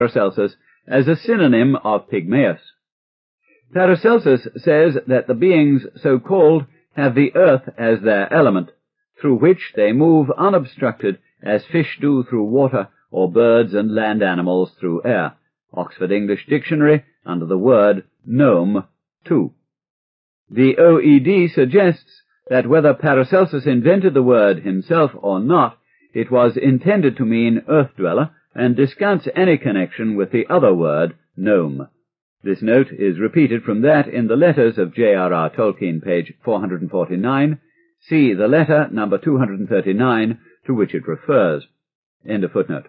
Paracelsus as a synonym of Pygmaeus. Paracelsus says that the beings so called have the earth as their element, through which they move unobstructed as fish do through water, or birds and land animals through air. Oxford English Dictionary, under the word gnome, 2. The OED suggests that whether Paracelsus invented the word himself or not, it was intended to mean earth-dweller, and discounts any connection with the other word, gnome. This note is repeated from that in the letters of J.R.R. Tolkien, page 449. See the letter number 239, to which it refers. End of footnote.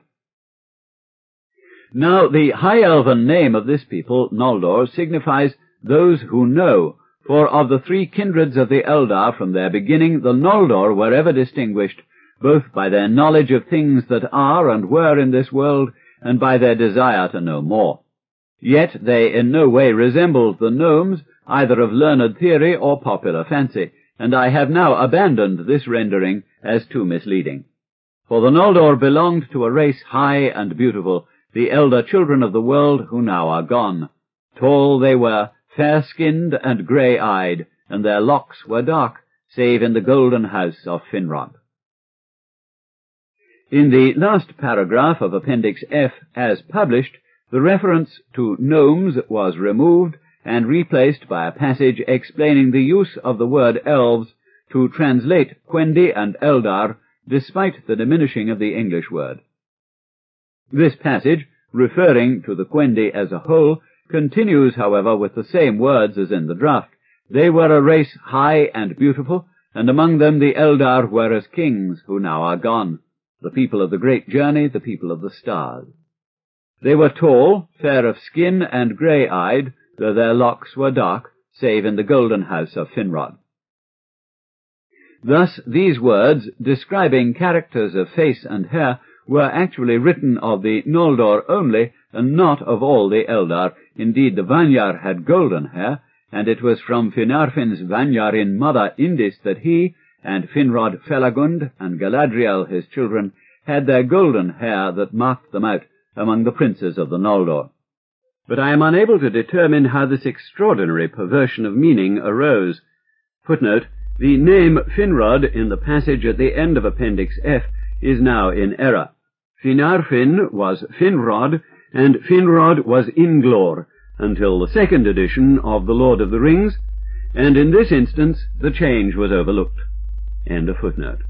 Now, the High Elven name of this people, Noldor, signifies those who know, for of the three kindreds of the Eldar from their beginning, the Noldor were ever distinguished, both by their knowledge of things that are and were in this world, and by their desire to know more. Yet they in no way resembled the gnomes, either of learned theory or popular fancy, and I have now abandoned this rendering as too misleading. For the Noldor belonged to a race high and beautiful, the elder children of the world who now are gone. Tall they were, fair-skinned and grey-eyed, and their locks were dark, save in the golden house of Finrod. In the last paragraph of Appendix F, as published, the reference to gnomes was removed and replaced by a passage explaining the use of the word elves to translate Quendi and Eldar, despite the diminishing of the English word. This passage, referring to the Quendi as a whole, continues, however, with the same words as in the draft. They were a race high and beautiful, and among them the Eldar were as kings, who now are gone, the people of the great journey, the people of the stars. They were tall, fair of skin, and grey-eyed, though their locks were dark, save in the golden house of Finrod. Thus these words, describing characters of face and hair, were actually written of the Noldor only, and not of all the Eldar. Indeed, the Vanyar had golden hair, and it was from Finarfin's Vanyarin mother Indis that he, and Finrod Felagund, and Galadriel his children, had their golden hair that marked them out among the princes of the Noldor. But I am unable to determine how this extraordinary perversion of meaning arose. Footnote: the name Finrod in the passage at the end of Appendix F is now in error. Finarfin was Finrod, and Finrod was Inglor, until the second edition of The Lord of the Rings, and in this instance the change was overlooked. End of footnote.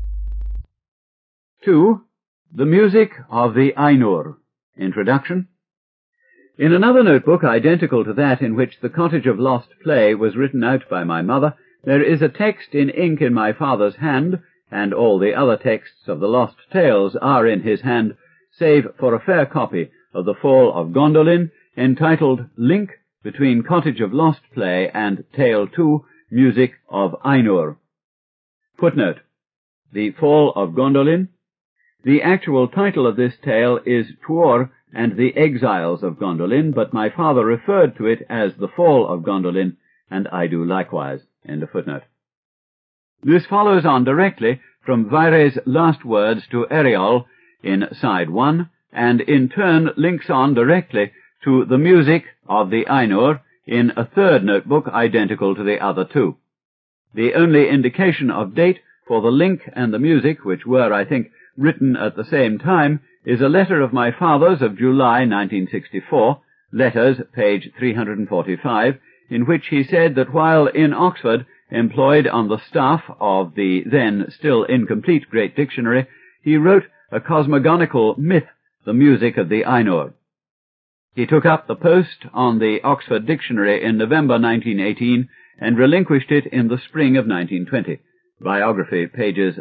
2. The Music of the Ainur. Introduction. In another notebook identical to that in which the Cottage of Lost Play was written out by my mother, there is a text in ink in my father's hand, and all the other texts of the Lost Tales are in his hand, save for a fair copy of The Fall of Gondolin, entitled Link between Cottage of Lost Play and Tale 2, Music of Ainur. Footnote: The Fall of Gondolin. The actual title of this tale is Tuor and the Exiles of Gondolin, but my father referred to it as The Fall of Gondolin, and I do likewise. End of footnote. This follows on directly from Vaire's last words to Eriol in Side 1, and in turn links on directly to the Music of the Ainur in a third notebook identical to the other two. The only indication of date for the link and the music, which were, I think, written at the same time, is a letter of my father's of July 1964, letters, page 345, in which he said that while in Oxford, employed on the staff of the then still incomplete Great Dictionary, he wrote a cosmogonical myth, the Music of the Ainur. He took up the post on the Oxford Dictionary in November 1918 and relinquished it in the spring of 1920. Biography, pages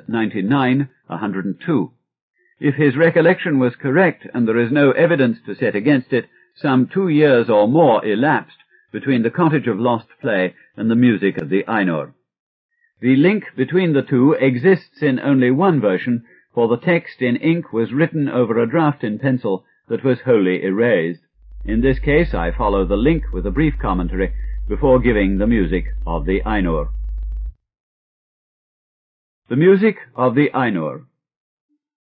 99-102. If his recollection was correct, and there is no evidence to set against it, some 2 years or more elapsed between the Cottage of Lost Play and the Music of the Ainur. The link between the two exists in only one version, for the text in ink was written over a draft in pencil that was wholly erased. In this case I follow the link with a brief commentary before giving the Music of the Ainur. The Music of the Ainur.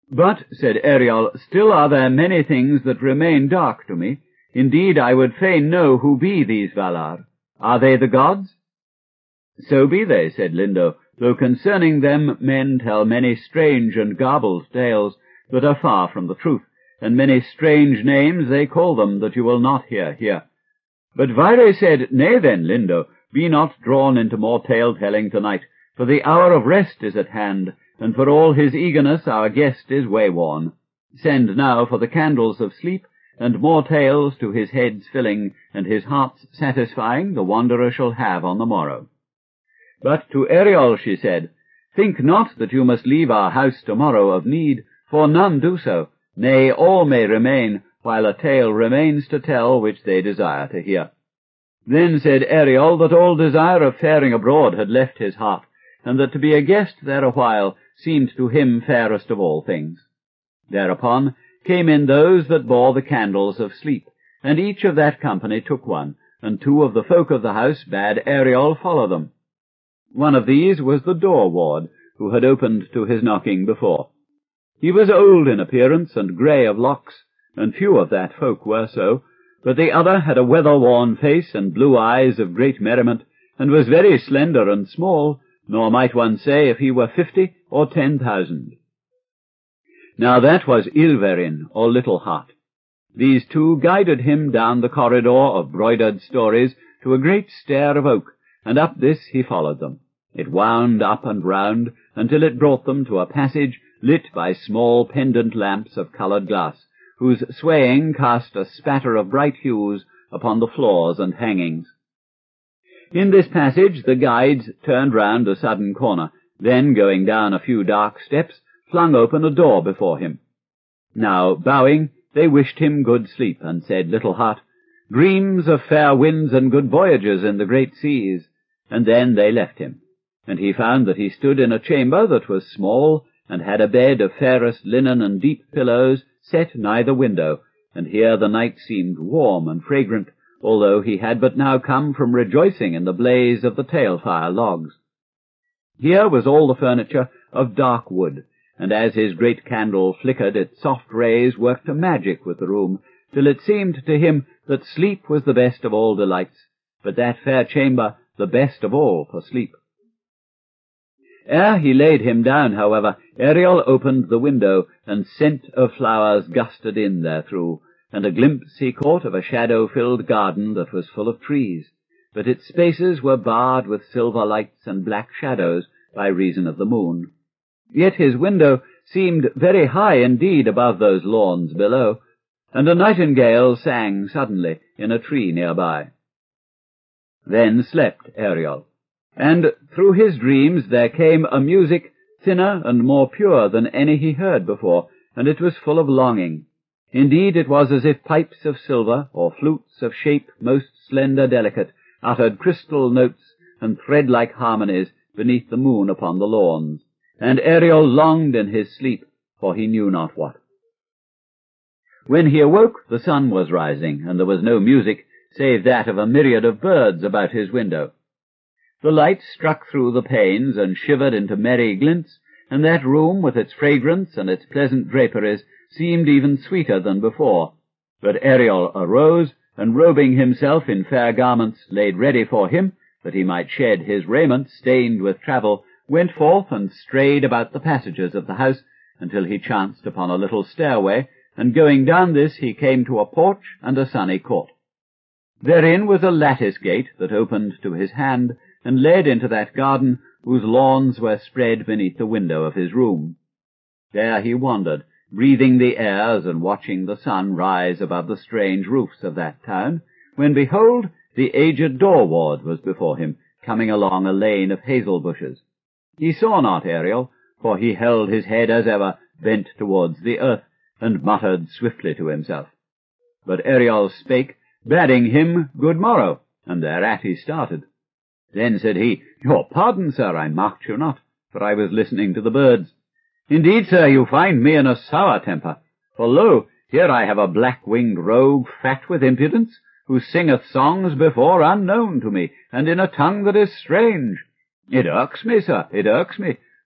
But, said Ariel, still are there many things that remain dark to me. Indeed, I would fain know who be these Valar. Are they the gods? So be they, said Lindo, though concerning them men tell many strange and garbled tales that are far from the truth, and many strange names they call them that you will not hear here. But Vaire said, Nay then, Lindo, be not drawn into more tale-telling tonight, for the hour of rest is at hand, and for all his eagerness our guest is wayworn. Send now for the candles of sleep, and more tales to his head's filling, and his heart's satisfying the wanderer shall have on the morrow. But to Ariel she said, Think not that you must leave our house tomorrow of need, for none do so. Nay, all may remain, while a tale remains to tell which they desire to hear. Then said Ariel that all desire of faring abroad had left his heart, and that to be a guest there awhile seemed to him fairest of all things. Thereupon came in those that bore the candles of sleep, and each of that company took one, and two of the folk of the house bade Ariel follow them. One of these was the door-ward, who had opened to his knocking before. He was old in appearance and grey of locks, and few of that folk were so, but the other had a weather-worn face and blue eyes of great merriment, and was very slender and small, nor might one say if he were 50 or 10,000. Now that was Ilverin, or Little Heart. These two guided him down the corridor of broidered stories to a great stair of oak, and up this he followed them. It wound up and round until it brought them to a passage lit by small pendant lamps of coloured glass, whose swaying cast a spatter of bright hues upon the floors and hangings. In this passage the guides turned round a sudden corner, then, going down a few dark steps, flung open a door before him. Now, bowing, they wished him good sleep, and said, Little Heart, dreams of fair winds and good voyages in the great seas. And then they left him, and he found that he stood in a chamber that was small, and had a bed of fairest linen and deep pillows set nigh the window, and here the night seemed warm and fragrant, although he had but now come from rejoicing in the blaze of the tail-fire logs. Here was all the furniture of dark wood, and as his great candle flickered, its soft rays worked a magic with the room, till it seemed to him that sleep was the best of all delights, but that fair chamber the best of all for sleep. Ere he laid him down, however, Ariel opened the window, and scent of flowers gusted in therethrough, and a glimpse he caught of a shadow-filled garden that was full of trees, but its spaces were barred with silver lights and black shadows by reason of the moon. Yet his window seemed very high indeed above those lawns below, and a nightingale sang suddenly in a tree near by. Then slept Ariel, and through his dreams there came a music thinner and more pure than any he heard before, and it was full of longing. Indeed, it was as if pipes of silver, or flutes of shape most slender delicate, uttered crystal notes and thread-like harmonies beneath the moon upon the lawns, and Ariel longed in his sleep, for he knew not what. When he awoke, the sun was rising, and there was no music, save that of a myriad of birds about his window. The light struck through the panes and shivered into merry glints, and that room, with its fragrance and its pleasant draperies, seemed even sweeter than before. But Ariel arose, and robing himself in fair garments laid ready for him, that he might shed his raiment stained with travel, went forth and strayed about the passages of the house, until he chanced upon a little stairway, and going down this he came to a porch and a sunny court. Therein was a lattice gate that opened to his hand, and led into that garden whose lawns were spread beneath the window of his room. There he wandered, breathing the airs and watching the sun rise above the strange roofs of that town, when behold, the aged door-ward was before him, coming along a lane of hazel bushes. He saw not Ariel, for he held his head as ever, bent towards the earth, and muttered swiftly to himself. But Ariel spake, bidding him good morrow, and thereat he started. Then said he, Your pardon, sir, I marked you not, for I was listening to the birds. Indeed, sir, you find me in a sour temper, for lo, here I have a black-winged rogue fat with impudence, who singeth songs before unknown to me, and in a tongue that is strange. It irks me, sir, it irks me,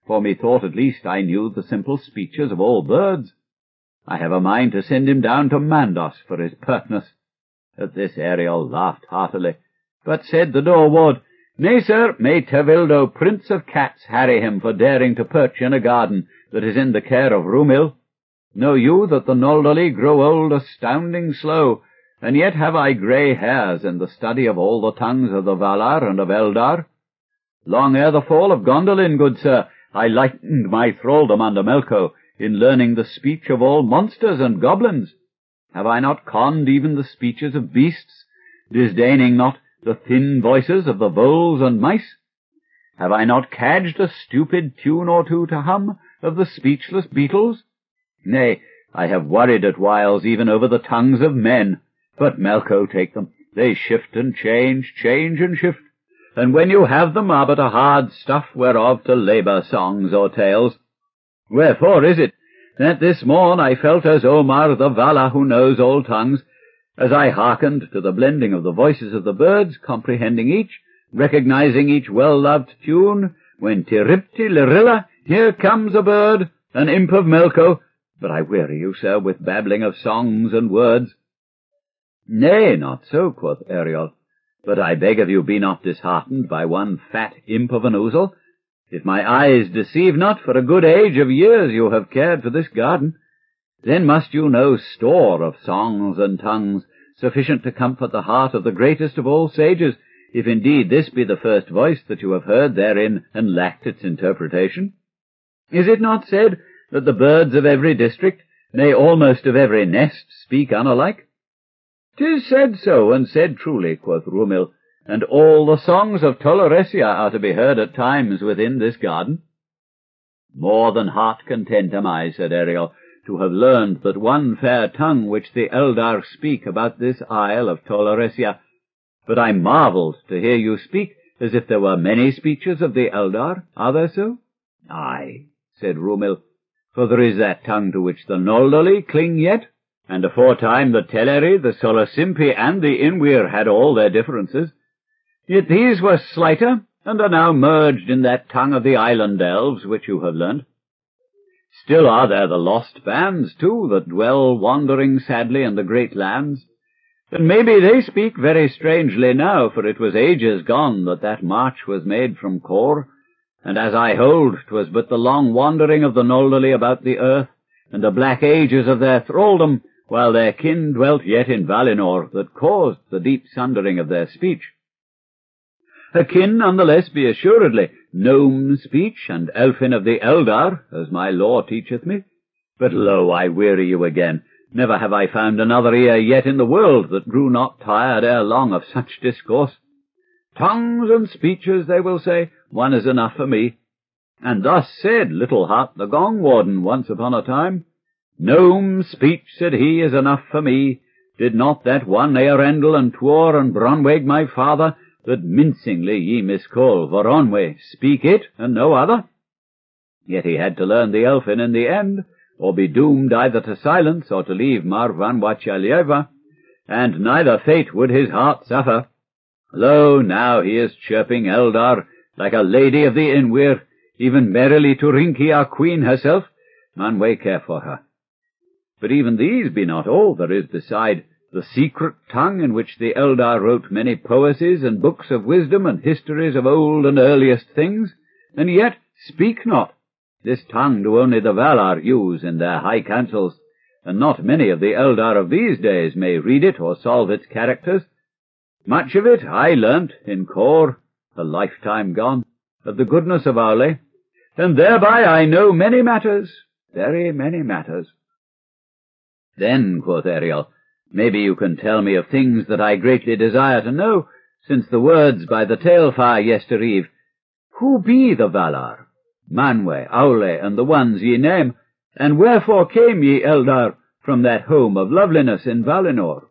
for methought at least I knew the simple speeches of all birds. I have a mind to send him down to Mandos for his pertness." At this Ariel laughed heartily, but said the door ward, "Nay, sir, may Tevildo, prince of cats, harry him for daring to perch in a garden that is in the care of Rumil. Know you that the Noldali grow old astounding slow, and yet have I grey hairs in the study of all the tongues of the Valar and of Eldar? Long ere the fall of Gondolin, good sir, I lightened my thraldom under Melko in learning the speech of all monsters and goblins. Have I not conned even the speeches of beasts, disdaining not the thin voices of the voles and mice? Have I not cadged a stupid tune or two to hum of the speechless beetles? Nay, I have worried at whiles even over the tongues of men. But Melko take them, they shift and change and shift, and when you have them are but a hard stuff whereof to labour songs or tales. Wherefore is it that this morn I felt as Omar the Vala who knows all tongues, as I hearkened to the blending of the voices of the birds, comprehending each, recognizing each well-loved tune, when Tiripti Lirilla, here comes a bird, an imp of Melko. But I weary you, sir, with babbling of songs and words." "Nay, not so," quoth Ariel, "but I beg of you be not disheartened by one fat imp of an ousel. If my eyes deceive not, for a good age of years you have cared for this garden. Then must you know store of songs and tongues, sufficient to comfort the heart of the greatest of all sages, if indeed this be the first voice that you have heard therein and lacked its interpretation. Is it not said that the birds of every district, nay, almost of every nest, speak unalike?" "'Tis said so, and said truly," quoth Rumil, "and all the songs of Toloresia are to be heard at times within this garden." "More than heart content am I," said Ariel, "to have learned that one fair tongue which the Eldar speak about this isle of Toloresia. But I marvelled to hear you speak as if there were many speeches of the Eldar. Are there so?" "Aye," said Rumil, "for there is that tongue to which the Noldali cling yet, and aforetime the Teleri, the Solosimpi, and the Inwir had all their differences. Yet these were slighter, and are now merged in that tongue of the island elves which you have learnt. Still are there the lost bands, too, that dwell wandering sadly in the great lands, and maybe they speak very strangely now, for it was ages gone that march was made from Kor, and as I hold 'twas but the long wandering of the Noldali about the earth, and the black ages of their thraldom, while their kin dwelt yet in Valinor, that caused the deep sundering of their speech. A kin none the less be assuredly, gnome speech and elfin of the Eldar, as my lore teacheth me. But lo, I weary you again. Never have I found another ear yet in the world that grew not tired ere long of such discourse. Tongues and speeches, they will say, one is enough for me. And thus said Little Hart the Gong Warden once upon a time. Gnome speech, said he, is enough for me. Did not that one Earendel and Tuor and Bronweg my father, that mincingly ye miscall Voronwe, speak it and no other? Yet he had to learn the Elfin in the end, or be doomed either to silence or to leave Marvanwachalyeva, and neither fate would his heart suffer. Lo, now he is chirping Eldar like a lady of the Inwir, even merrily to Rinki, our queen herself. Man way care for her. But even these be not all there is beside the secret tongue in which the Eldar wrote many poesies and books of wisdom and histories of old and earliest things, and yet speak not. This tongue do only the Valar use in their high councils, and not many of the Eldar of these days may read it or solve its characters. Much of it I learnt in Kor, a lifetime gone, of the goodness of Aule, and thereby I know many matters, very many matters. Then, quoth Ariel, maybe you can tell me of things that I greatly desire to know, since the words by the tale-fire yestereve. Who be the Valar, Manwe, Aule, and the ones ye name, and wherefore came ye, Eldar, from that home of loveliness in Valinor?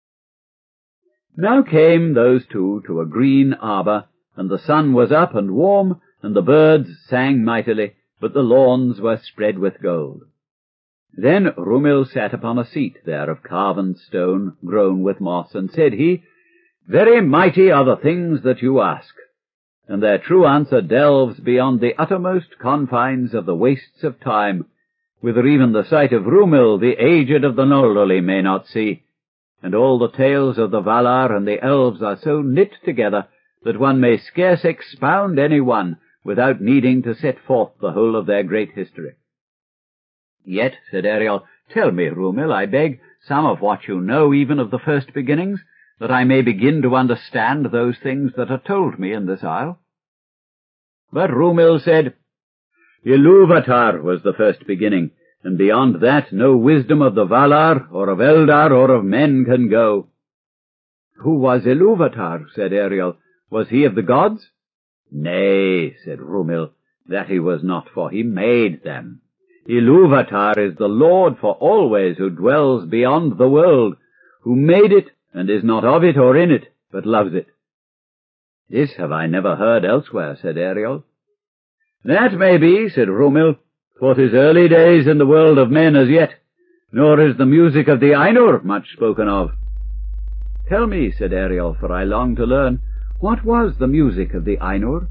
Now came those two to a green arbour, and the sun was up and warm, and the birds sang mightily, but the lawns were spread with gold. Then Rumil sat upon a seat there of carven stone, grown with moss, and said he, Very mighty are the things that you ask, and their true answer delves beyond the uttermost confines of the wastes of time, whither even the sight of Rúmil, the aged of the Noldorli, may not see, and all the tales of the Valar and the elves are so knit together that one may scarce expound any one without needing to set forth the whole of their great history. Yet, said Ariel, tell me, Rúmil, I beg, some of what you know even of the first beginnings, that I may begin to understand those things that are told me in this isle. But Rúmil said, Ilúvatar was the first beginning, and beyond that no wisdom of the Valar, or of Eldar, or of men can go. Who was Ilúvatar? Said Ariel. Was he of the gods? Nay, said Rúmil, that he was not, for he made them. Ilúvatar is the Lord for always, who dwells beyond the world, who made it, and is not of it or in it, but loves it. This have I never heard elsewhere, said Ariel. That may be, said Rúmil, for 'tis early days in the world of men as yet, nor is the music of the Ainur much spoken of. Tell me, said Ariel, for I long to learn, what was the music of the Ainur?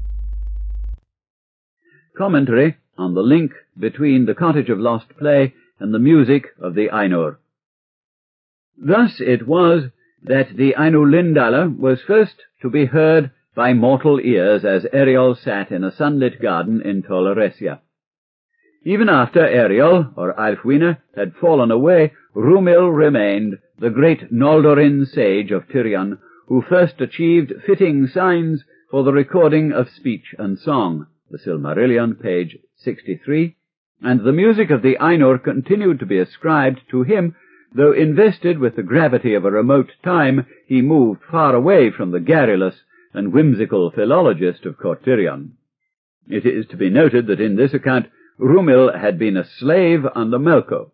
Commentary on the link between the Cottage of Lost Play and the music of the Ainur. Thus it was that the Ainulindala was first to be heard by mortal ears as Ariel sat in a sunlit garden in Tol Eressëa. Even after Ariel, or Aelfwine, had fallen away, Rúmil remained, the great Noldorin sage of Tirion, who first achieved fitting signs for the recording of speech and song, the Silmarillion, page 63, and the music of the Ainur continued to be ascribed to him, though invested with the gravity of a remote time, he moved far away from the garrulous and whimsical philologist of Court Tirion. It is to be noted that in this account Rúmil had been a slave under Melko.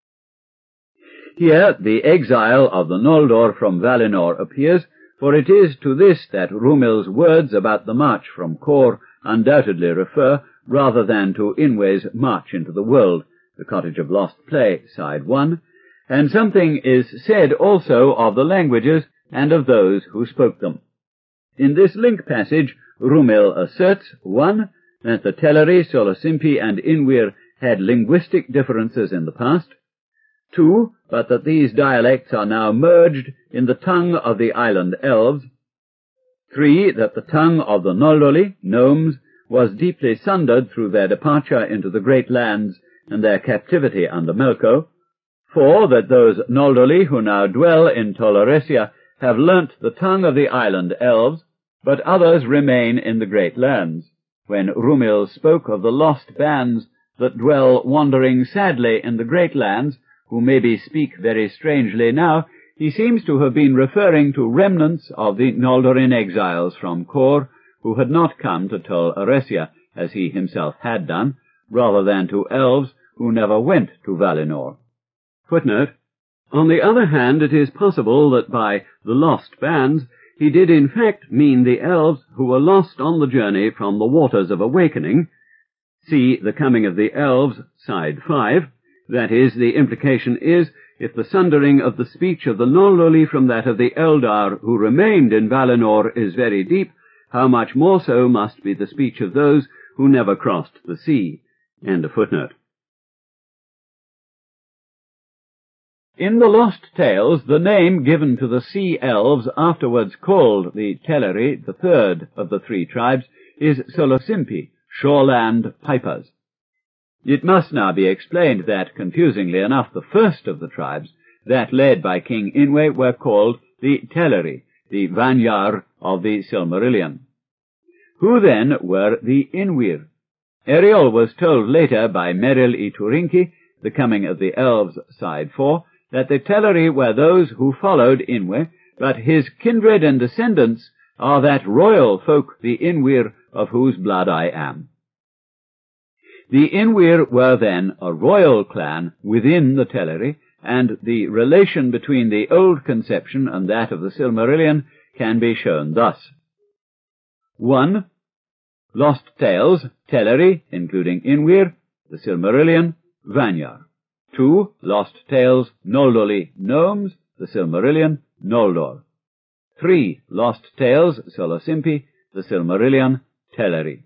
Here the exile of the Noldor from Valinor appears, for it is to this that Rúmil's words about the march from Kor undoubtedly refer, rather than to Inwe's march into the world, the Cottage of Lost Play, side 1, and something is said also of the languages and of those who spoke them. In this link passage, Rúmil asserts, 1, that the Teleri, Solosimpi, and Inwyr had linguistic differences in the past, 2, but that these dialects are now merged in the tongue of the island elves, 3, that the tongue of the Noldorli, gnomes, was deeply sundered through their departure into the great lands and their captivity under Melko, 4, that those Noldorli who now dwell in Tol Eressëa have learnt the tongue of the island elves, but others remain in the great lands. When Rúmil spoke of the lost bands that dwell wandering sadly in the great lands, who maybe speak very strangely now, he seems to have been referring to remnants of the Noldorin exiles from Kor, who had not come to Tol Eressëa, as he himself had done, rather than to elves who never went to Valinor. Footnote: on the other hand, it is possible that by the lost bands he did in fact mean the elves who were lost on the journey from the Waters of Awakening. See The Coming of the Elves, side 5. That is, the implication is, if the sundering of the speech of the Noldorli from that of the Eldar who remained in Valinor is very deep, how much more so must be the speech of those who never crossed the sea. End of footnote. In the Lost Tales, the name given to the sea elves afterwards called the Teleri, the third of the three tribes, is Solosimpi, shoreland pipers. It must now be explained that, confusingly enough, the first of the tribes, that led by King Inwe, were called the Teleri, the Vanyar of the Silmarillion. Who then were the Inwyr? Ariel was told later by Meril y Turinki, The Coming of the Elves, side 4, that the Teleri were those who followed Inwe, but his kindred and descendants are that royal folk, the Inwyr, of whose blood I am. The Inwyr were then a royal clan within the Teleri, and the relation between the old conception and that of the Silmarillion can be shown thus. 1. Lost Tales, Teleri, including Inwyr, the Silmarillion, Vanyar. 2. Lost Tales, Noldorli, Gnomes, the Silmarillion, Noldor. 3. Lost Tales, Solosimpi, the Silmarillion, Teleri.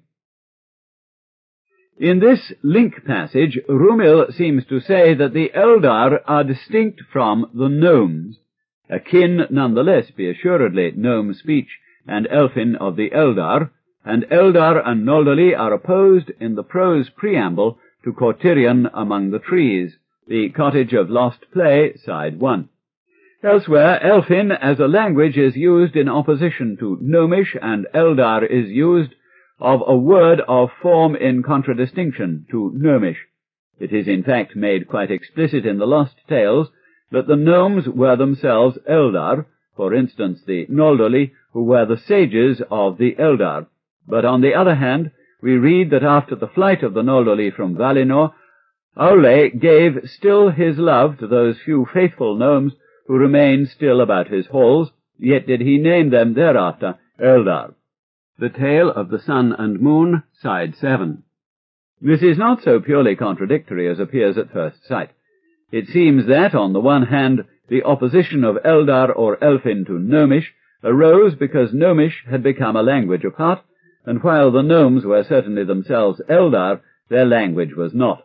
In this link passage, Rumil seems to say that the Eldar are distinct from the gnomes, akin nonetheless, be assuredly, gnome speech and elfin of the Eldar, and Eldar and Noldoli are opposed in the prose preamble to Cortirion Among the Trees, the Cottage of Lost Play, side 1. Elsewhere, Elfin as a language is used in opposition to Gnomish, and Eldar is used of a word of form in contradistinction to Gnomish. It is in fact made quite explicit in the Lost Tales that the gnomes were themselves Eldar, for instance the Noldoli, who were the sages of the Eldar. But on the other hand, we read that after the flight of the Noldoli from Valinor, Aule gave still his love to those few faithful gnomes who remained still about his halls, yet did he name them thereafter Eldar. The Tale of the Sun and Moon, side 7. This is not so purely contradictory as appears at first sight. It seems that, on the one hand, the opposition of Eldar or Elfin to Gnomish arose because Gnomish had become a language apart, and while the gnomes were certainly themselves Eldar, their language was not.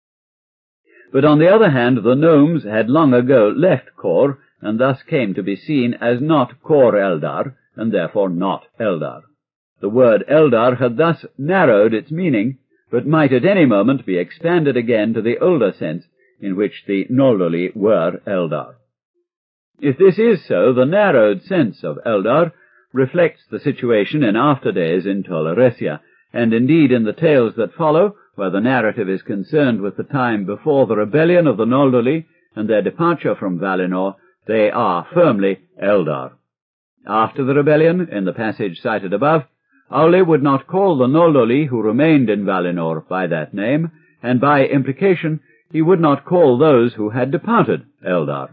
But on the other hand, the gnomes had long ago left Kor, and thus came to be seen as not Kor Eldar, and therefore not Eldar. The word Eldar had thus narrowed its meaning, but might at any moment be expanded again to the older sense in which the Noldoli were Eldar. If this is so, the narrowed sense of Eldar reflects the situation in after days in Tolaresia, and indeed in the tales that follow, where the narrative is concerned with the time before the rebellion of the Noldoli and their departure from Valinor, they are firmly Eldar. After the rebellion, in the passage cited above, Aule would not call the Noldoli who remained in Valinor by that name, and by implication he would not call those who had departed Eldar.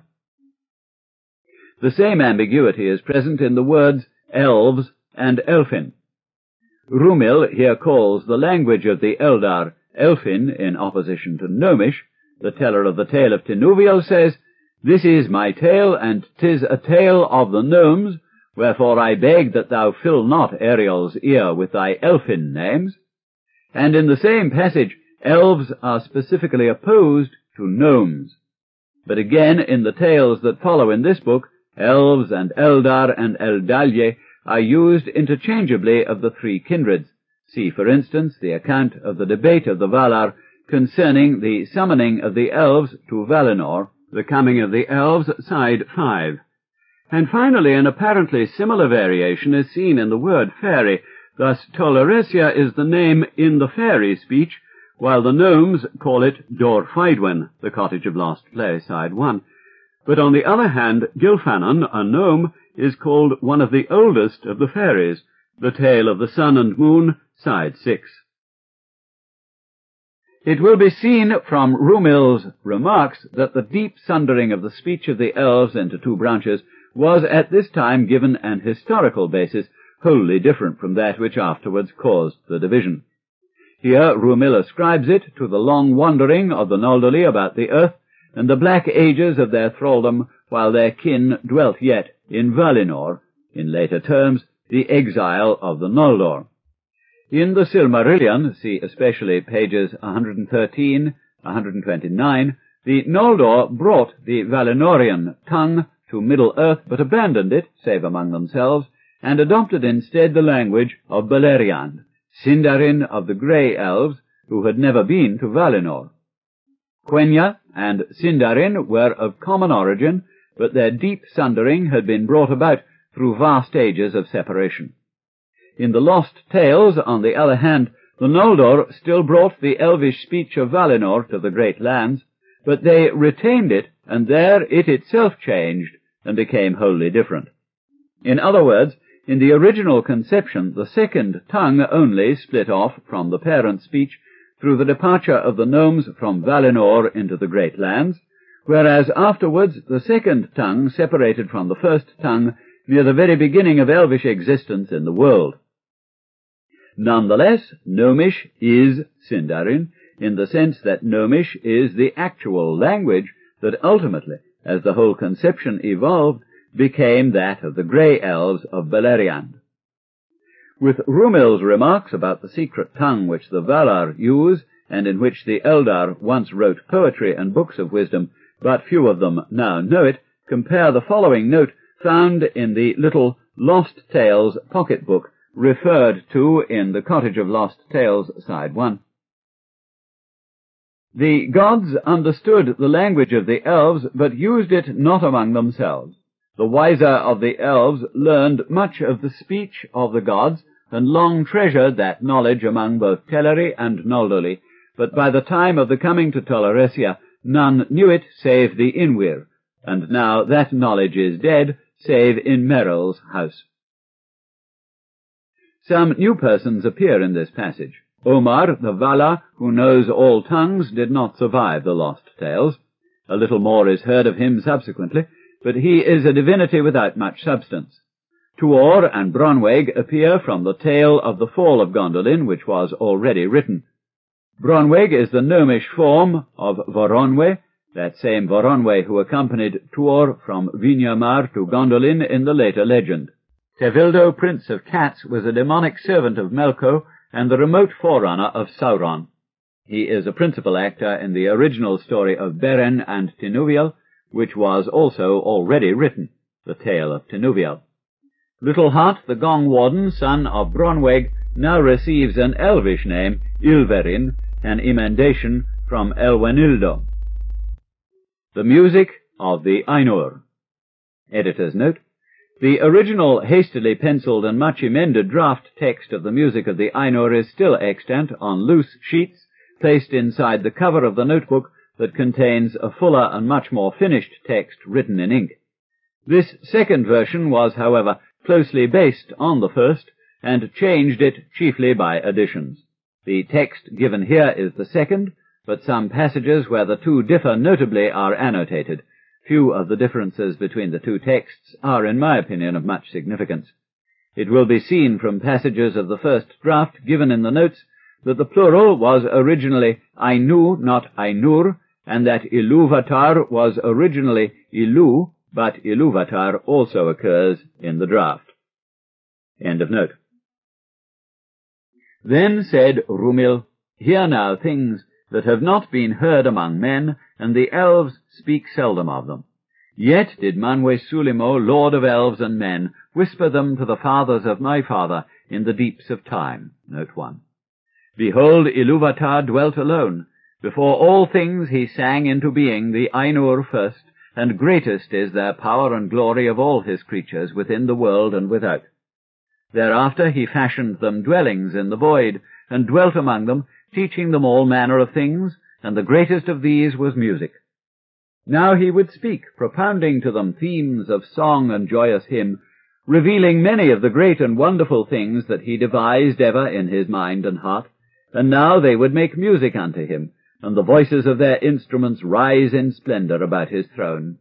The same ambiguity is present in the words elves and elfin. Rumil here calls the language of the Eldar Elfin in opposition to Gnomish. The teller of the tale of Tinuviel says, "This is my tale, and 'tis a tale of the gnomes, wherefore I beg that thou fill not Ariel's ear with thy elfin names." And in the same passage, elves are specifically opposed to gnomes. But again, in the tales that follow in this book, elves and Eldar and Eldalye are used interchangeably of the three kindreds. See, for instance, the account of the debate of the Valar concerning the summoning of the elves to Valinor, the coming of the elves, side 5. And finally, an apparently similar variation is seen in the word fairy. Thus, Tolaresia is the name in the fairy speech, while the gnomes call it Dor Phaidwen, the Cottage of Lost Play, side 1. But on the other hand, Gilfanon, a gnome, is called one of the oldest of the fairies, the Tale of the Sun and Moon, side 6. It will be seen from Rumil's remarks that the deep sundering of the speech of the elves into two branches was at this time given an historical basis wholly different from that which afterwards caused the division. Here Rumil ascribes it to the long wandering of the Noldoli about the earth, and the black ages of their thraldom while their kin dwelt yet in Valinor, in later terms the exile of the Noldor. In the Silmarillion, see especially pages 113, 129, the Noldor brought the Valinorian tongue to Middle-earth, but abandoned it, save among themselves, and adopted instead the language of Beleriand, Sindarin of the Grey Elves, who had never been to Valinor. Quenya and Sindarin were of common origin, but their deep sundering had been brought about through vast ages of separation. In the Lost Tales, on the other hand, the Noldor still brought the elvish speech of Valinor to the great lands, but they retained it, and there it itself changed and became wholly different. In other words, in the original conception, the second tongue only split off from the parent speech through the departure of the gnomes from Valinor into the great lands, whereas afterwards the second tongue separated from the first tongue near the very beginning of elvish existence in the world. Nonetheless, Gnomish is Sindarin, in the sense that Gnomish is the actual language that ultimately, as the whole conception evolved, became that of the Grey Elves of Beleriand. With Rumil's remarks about the secret tongue which the Valar use, and in which the Eldar once wrote poetry and books of wisdom, but few of them now know it, compare the following note found in the little Lost Tales pocket-book referred to in The Cottage of Lost Tales, Side 1. The gods understood the language of the elves, but used it not among themselves. The wiser of the elves learned much of the speech of the gods, and long treasured that knowledge among both Teleri and Noldoli, but by the time of the coming to Tolaresia, none knew it save the Inwyr, and now that knowledge is dead, save in Meryl's house. Some new persons appear in this passage. Omar, the Valar, who knows all tongues, did not survive the Lost Tales. A little more is heard of him subsequently, but he is a divinity without much substance. Tuor and Bronweg appear from the tale of the fall of Gondolin, which was already written. Bronweg is the gnomish form of Voronwe, that same Voronwe who accompanied Tuor from Vinyamar to Gondolin in the later legend. Tevildo, Prince of Cats, was a demonic servant of Melko and the remote forerunner of Sauron. He is a principal actor in the original story of Beren and Tinuviel, which was also already written, the tale of Tinuviel. Little Hart, the Gong Warden, son of Bronweg, now receives an elvish name, Ilverin, an emendation from Elwenildo. The music of the Ainur. Editor's note: the original hastily penciled and much emended draft text of the music of the Ainur is still extant on loose sheets placed inside the cover of the notebook that contains a fuller and much more finished text written in ink. This second version was, however, closely based on the first, and changed it chiefly by additions. The text given here is the second, but some passages where the two differ notably are annotated. Few of the differences between the two texts are, in my opinion, of much significance. It will be seen from passages of the first draft given in the notes that the plural was originally Ainu, not Ainur, and that Ilúvatar was originally Ilu, but Ilúvatar also occurs in the draft. End of note. Then said Rumil, Hear now things that have not been heard among men, and the elves speak seldom of them. Yet did Manwe Sulimo, lord of elves and men, whisper them to the fathers of my father in the deeps of time. Note 1. Behold, Ilúvatar dwelt alone. Before all things he sang into being the Ainur first, and greatest is their power and glory of all his creatures within the world and without. Thereafter he fashioned them dwellings in the void, and dwelt among them, teaching them all manner of things, and the greatest of these was music. Now he would speak, propounding to them themes of song and joyous hymn, revealing many of the great and wonderful things that he devised ever in his mind and heart, and now they would make music unto him, and the voices of their instruments rise in splendor about his throne.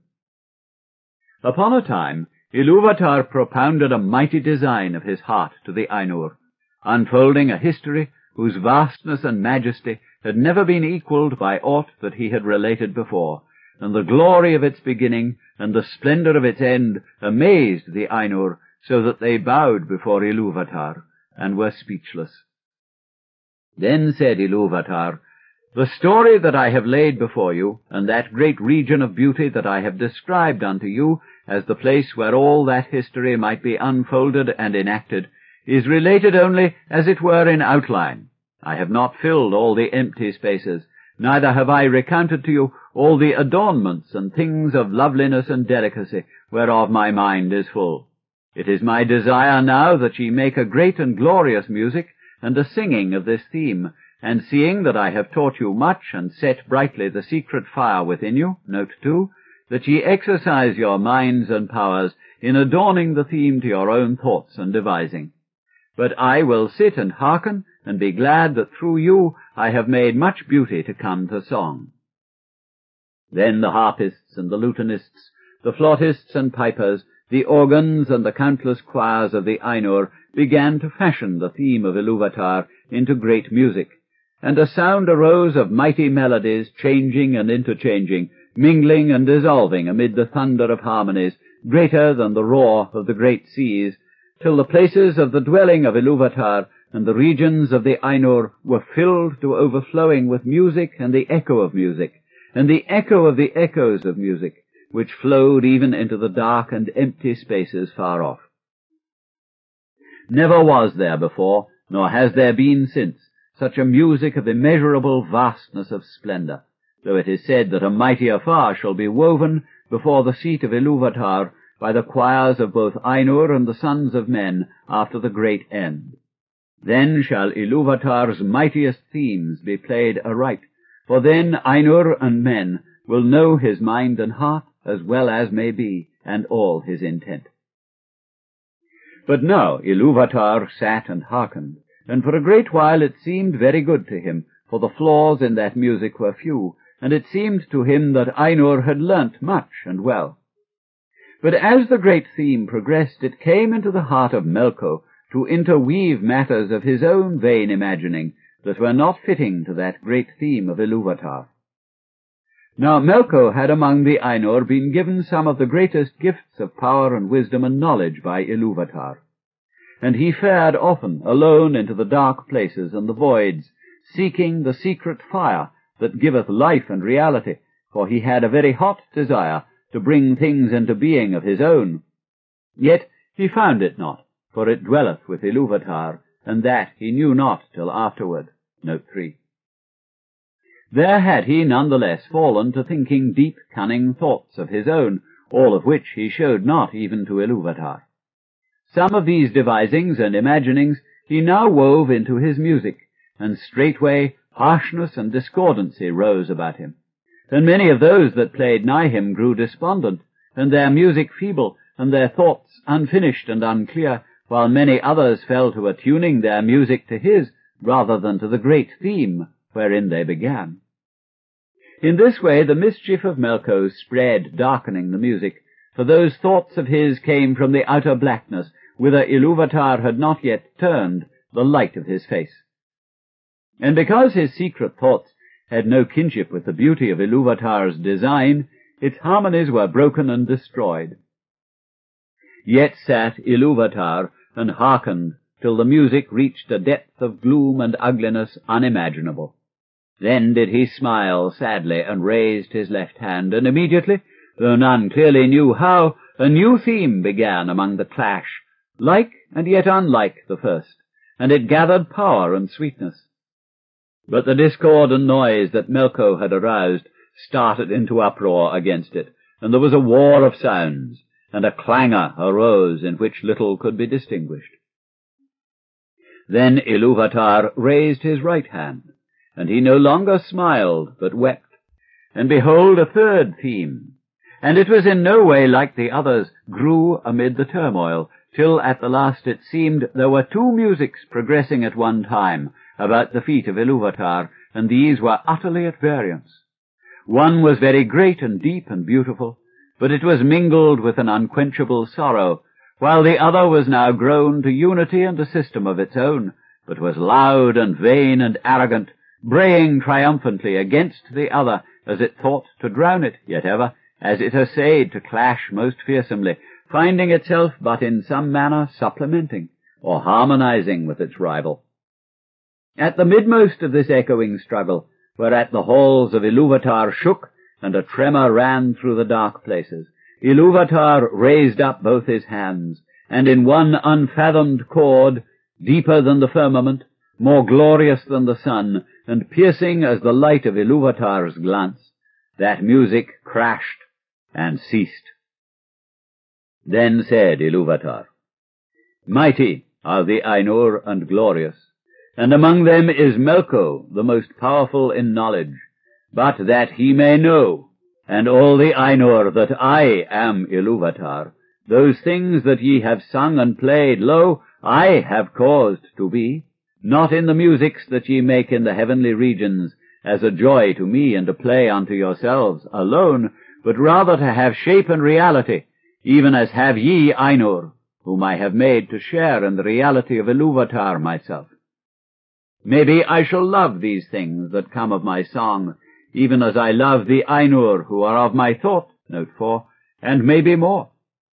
Upon a time, Ilúvatar propounded a mighty design of his heart to the Ainur, unfolding a history whose vastness and majesty had never been equalled by aught that he had related before, and the glory of its beginning and the splendor of its end amazed the Ainur, so that they bowed before Ilúvatar and were speechless. Then said Ilúvatar, The story that I have laid before you, and that great region of beauty that I have described unto you as the place where all that history might be unfolded and enacted, is related only as it were in outline. I have not filled all the empty spaces, neither have I recounted to you all the adornments and things of loveliness and delicacy whereof my mind is full. It is my desire now that ye make a great and glorious music, and a singing of this theme, and seeing that I have taught you much, and set brightly the secret fire within you, note 2, that ye exercise your minds and powers in adorning the theme to your own thoughts and devising. But I will sit and hearken, and be glad that through you I have made much beauty to come to song. Then the harpists and the lutanists, the flautists and pipers, the organs and the countless choirs of the Ainur began to fashion the theme of Ilúvatar into great music, and a sound arose of mighty melodies, changing and interchanging, mingling and dissolving amid the thunder of harmonies, greater than the roar of the great seas, till the places of the dwelling of Iluvatar and the regions of the Ainur were filled to overflowing with music and the echo of music, and the echo of the echoes of music, which flowed even into the dark and empty spaces far off. Never was there before, nor has there been since, such a music of immeasurable vastness of splendor, though it is said that a mightier far shall be woven before the seat of Iluvatar by the choirs of both Ainur and the sons of men after the great end. Then shall Iluvatar's mightiest themes be played aright, for then Ainur and men will know his mind and heart as well as may be, and all his intent. But now Iluvatar sat and hearkened, and for a great while it seemed very good to him, for the flaws in that music were few, and it seemed to him that Ainur had learnt much and well. But as the great theme progressed, it came into the heart of Melko to interweave matters of his own vain imagining that were not fitting to that great theme of Iluvatar. Now Melko had among the Ainur been given some of the greatest gifts of power and wisdom and knowledge by Iluvatar, and he fared often alone into the dark places and the voids, seeking the secret fire that giveth life and reality, for he had a very hot desire to bring things into being of his own. Yet he found it not, for it dwelleth with Iluvatar, and that he knew not till afterward. Note 3. There had he none the less fallen to thinking deep, cunning thoughts of his own, all of which he showed not even to Iluvatar. Some of these devisings and imaginings he now wove into his music, and straightway harshness and discordancy rose about him. And many of those that played nigh him grew despondent, and their music feeble, and their thoughts unfinished and unclear, while many others fell to attuning their music to his, rather than to the great theme wherein they began. In this way the mischief of Melko spread, darkening the music, for those thoughts of his came from the outer blackness, whither Iluvatar had not yet turned the light of his face. And because his secret thoughts had no kinship with the beauty of Iluvatar's design, its harmonies were broken and destroyed. Yet sat Iluvatar and hearkened till the music reached a depth of gloom and ugliness unimaginable. Then did he smile sadly and raised his left hand, and immediately, though none clearly knew how, a new theme began among the clash, like and yet unlike the first, and it gathered power and sweetness. But the discord and noise that Melko had aroused started into uproar against it, and there was a war of sounds, and a clangor arose in which little could be distinguished. Then Iluvatar raised his right hand, and he no longer smiled, but wept. And behold, a third theme, and it was in no way like the others, grew amid the turmoil, till at the last it seemed there were two musics progressing at one time about the feet of Iluvatar, and these were utterly at variance. One was very great and deep and beautiful, but it was mingled with an unquenchable sorrow, while the other was now grown to unity and a system of its own, but was loud and vain and arrogant, braying triumphantly against the other, as it thought to drown it, yet ever, as it essayed to clash most fearsomely, finding itself but in some manner supplementing, or harmonizing with its rival. At the midmost of this echoing struggle, whereat the halls of Iluvatar shook, and a tremor ran through the dark places, Iluvatar raised up both his hands, and in one unfathomed chord, deeper than the firmament, more glorious than the sun, and piercing as the light of Iluvatar's glance, that music crashed and ceased. Then said Iluvatar, Mighty are the Ainur and glorious, and among them is Melko, the most powerful in knowledge, but that he may know, and all the Ainur, that I am Iluvatar, those things that ye have sung and played, lo, I have caused to be, not in the musics that ye make in the heavenly regions, as a joy to me and a play unto yourselves alone, but rather to have shape and reality, even as have ye Ainur, whom I have made to share in the reality of Iluvatar myself. Maybe I shall love these things that come of my song, even as I love the Ainur who are of my thought, note 4, and maybe more.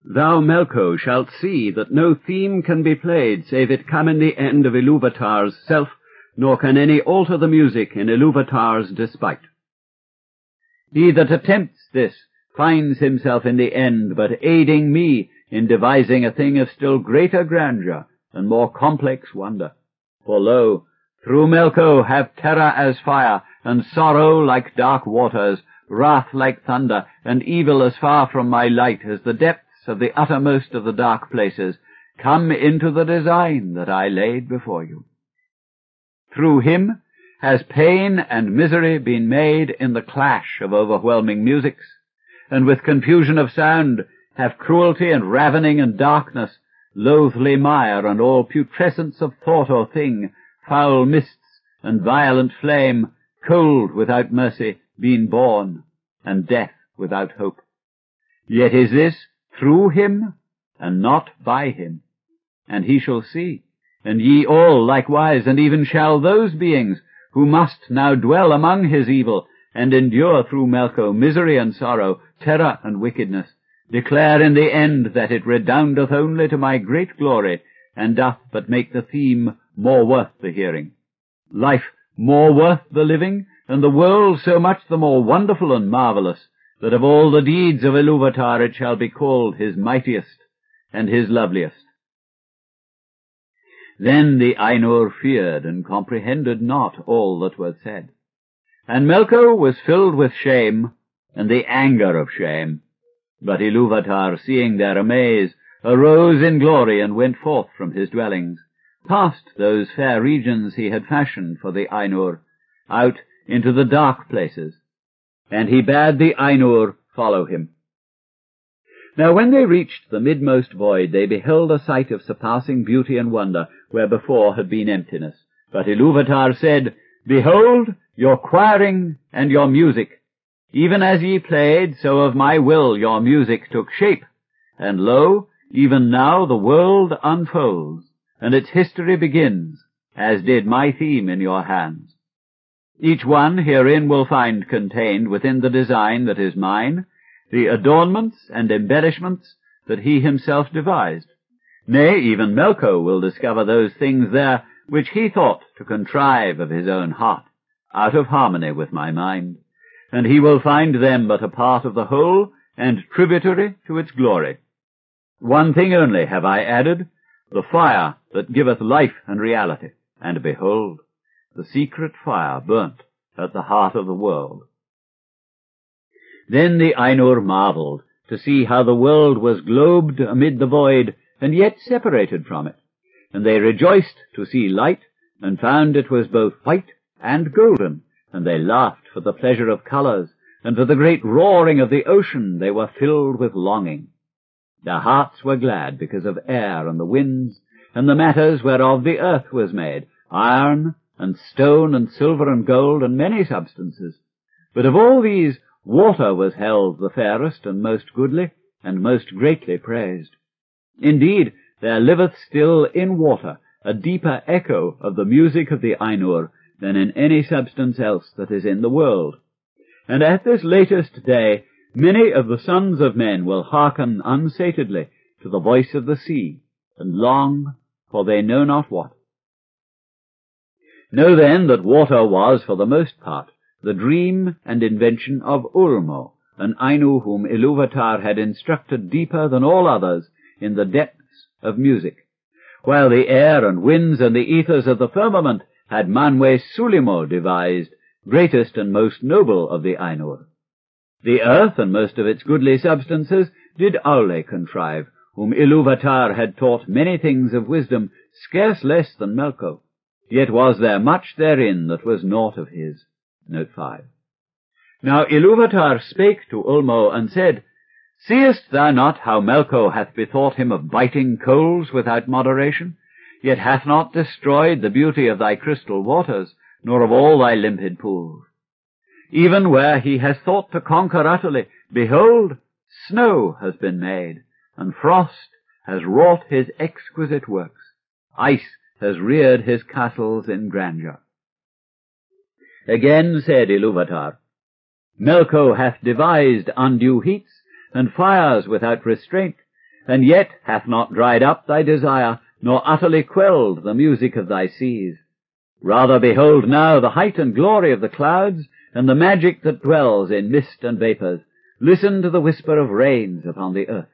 Thou, Melko, shalt see that no theme can be played save it come in the end of Iluvatar's self, nor can any alter the music in Iluvatar's despite. He that attempts this finds himself in the end but aiding me in devising a thing of still greater grandeur and more complex wonder. For lo, through Melko have terror as fire, and sorrow like dark waters, wrath like thunder, and evil as far from my light as the depths of the uttermost of the dark places, come into the design that I laid before you. Through him has pain and misery been made in the clash of overwhelming musics, and with confusion of sound have cruelty and ravening and darkness, loathly mire and all putrescence of thought or thing, foul mists and violent flame, cold without mercy, been born, and death without hope. Yet is this through him, and not by him. And he shall see, and ye all likewise, and even shall those beings, who must now dwell among his evil, and endure through Melko misery and sorrow, terror and wickedness, declare in the end that it redoundeth only to my great glory, and doth but make the theme more worth the hearing. Life more worth the living, and the world so much the more wonderful and marvelous, that of all the deeds of Iluvatar it shall be called his mightiest and his loveliest. Then the Ainur feared and comprehended not all that was said. And Melko was filled with shame, and the anger of shame. But Iluvatar, seeing their amaze, arose in glory and went forth from his dwellings, past those fair regions he had fashioned for the Ainur, out into the dark places, and he bade the Ainur follow him. Now when they reached the midmost void, they beheld a sight of surpassing beauty and wonder, where before had been emptiness. But Iluvatar said, Behold your choiring and your music. Even as ye played, so of my will your music took shape. And lo, even now the world unfolds, and its history begins, as did my theme in your hands. Each one herein will find contained within the design that is mine, the adornments and embellishments that he himself devised. Nay, even Melko will discover those things there which he thought to contrive of his own heart, out of harmony with my mind, and he will find them but a part of the whole, and tributary to its glory. One thing only have I added, the fire that giveth life and reality, and behold, the secret fire burnt at the heart of the world. Then the Ainur marveled to see how the world was globed amid the void, and yet separated from it. And they rejoiced to see light, and found it was both white and golden, and they laughed for the pleasure of colours, and for the great roaring of the ocean they were filled with longing. Their hearts were glad because of air and the winds, and the matters whereof the earth was made, iron, and stone, and silver, and gold, and many substances. But of all these, water was held the fairest and most goodly, and most greatly praised. Indeed, there liveth still in water a deeper echo of the music of the Ainur than in any substance else that is in the world. And at this latest day, many of the sons of men will hearken unsatedly to the voice of the sea, and long for they know not what. Know then that water was, for the most part, the dream and invention of Ulmo, an Ainu whom Iluvatar had instructed deeper than all others in the depths of music, while the air and winds and the ethers of the firmament had Manwe Sulimo devised, greatest and most noble of the Ainur. The earth and most of its goodly substances did Aule contrive, whom Iluvatar had taught many things of wisdom, scarce less than Melko. Yet was there much therein that was naught of his. Note 5. Now Iluvatar spake to Ulmo and said, Seest thou not how Melko hath bethought him of biting coals without moderation, yet hath not destroyed the beauty of thy crystal waters, nor of all thy limpid pools? Even where he has thought to conquer utterly, behold, snow has been made, and frost has wrought his exquisite works. Ice has reared his castles in grandeur. Again said Iluvatar, Melko hath devised undue heats, and fires without restraint, and yet hath not dried up thy desire, nor utterly quelled the music of thy seas. Rather behold now the height and glory of the clouds, and the magic that dwells in mist and vapours. Listen to the whisper of rains upon the earth.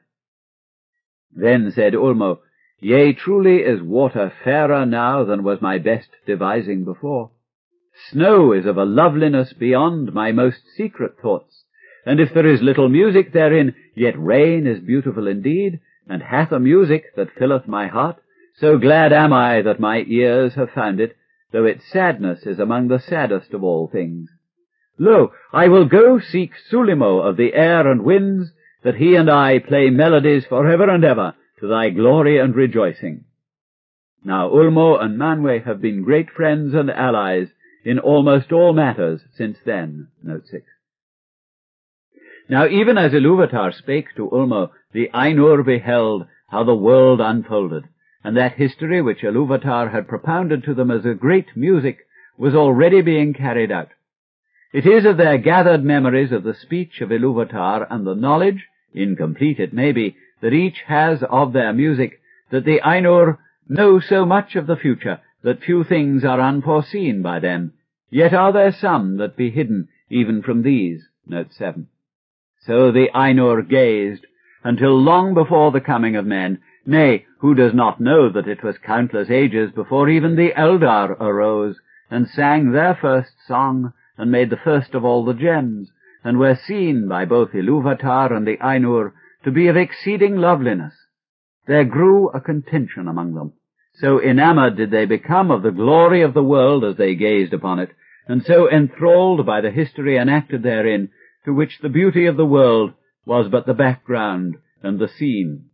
Then said Ulmo, Yea, truly is water fairer now than was my best devising before. Snow is of a loveliness beyond my most secret thoughts, and if there is little music therein, yet rain is beautiful indeed, and hath a music that filleth my heart. So glad am I that my ears have found it, though its sadness is among the saddest of all things. Lo, I will go seek Sulimo of the air and winds, that he and I play melodies for ever and ever, to thy glory and rejoicing. Now Ulmo and Manwe have been great friends and allies in almost all matters since then. Note 6. Now even as Iluvatar spake to Ulmo, the Ainur beheld how the world unfolded, and that history which Iluvatar had propounded to them as a great music was already being carried out. It is of their gathered memories of the speech of Iluvatar and the knowledge, incomplete it may be, that each has of their music, that the Ainur know so much of the future that few things are unforeseen by them, yet are there some that be hidden even from these. Note 7. So the Ainur gazed until long before the coming of men. Nay, who does not know that it was countless ages before even the Eldar arose, and sang their first song, and made the first of all the gems, and were seen by both Iluvatar and the Ainur to be of exceeding loveliness. There grew a contention among them. So enamoured did they become of the glory of the world as they gazed upon it, and so enthralled by the history enacted therein, to which the beauty of the world was but the background and the scene.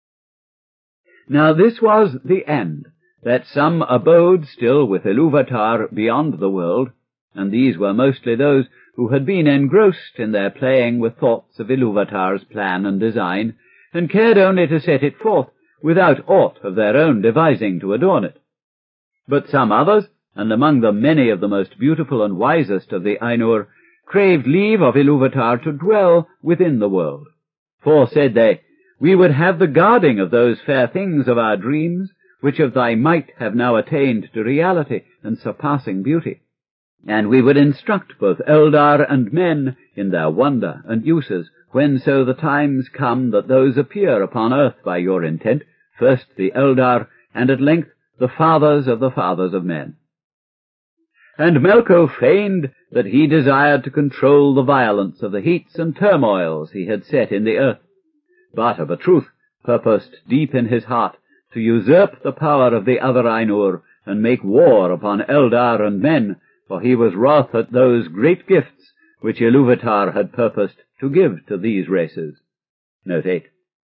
Now this was the end, that some abode still with Iluvatar beyond the world, and these were mostly those who had been engrossed in their playing with thoughts of Iluvatar's plan and design, and cared only to set it forth, without aught of their own devising to adorn it. But some others, and among them many of the most beautiful and wisest of the Ainur, craved leave of Iluvatar to dwell within the world. For, said they, we would have the guarding of those fair things of our dreams, which of thy might have now attained to reality and surpassing beauty. And we would instruct both Eldar and men in their wonder and uses, when so the times come that those appear upon earth by your intent, first the Eldar, and at length the fathers of men. And Melko feigned that he desired to control the violence of the heats and turmoils he had set in the earth, but of a truth purposed deep in his heart to usurp the power of the other Ainur, and make war upon Eldar and men, for he was wroth at those great gifts which Iluvatar had purposed to give to these races. Note 8.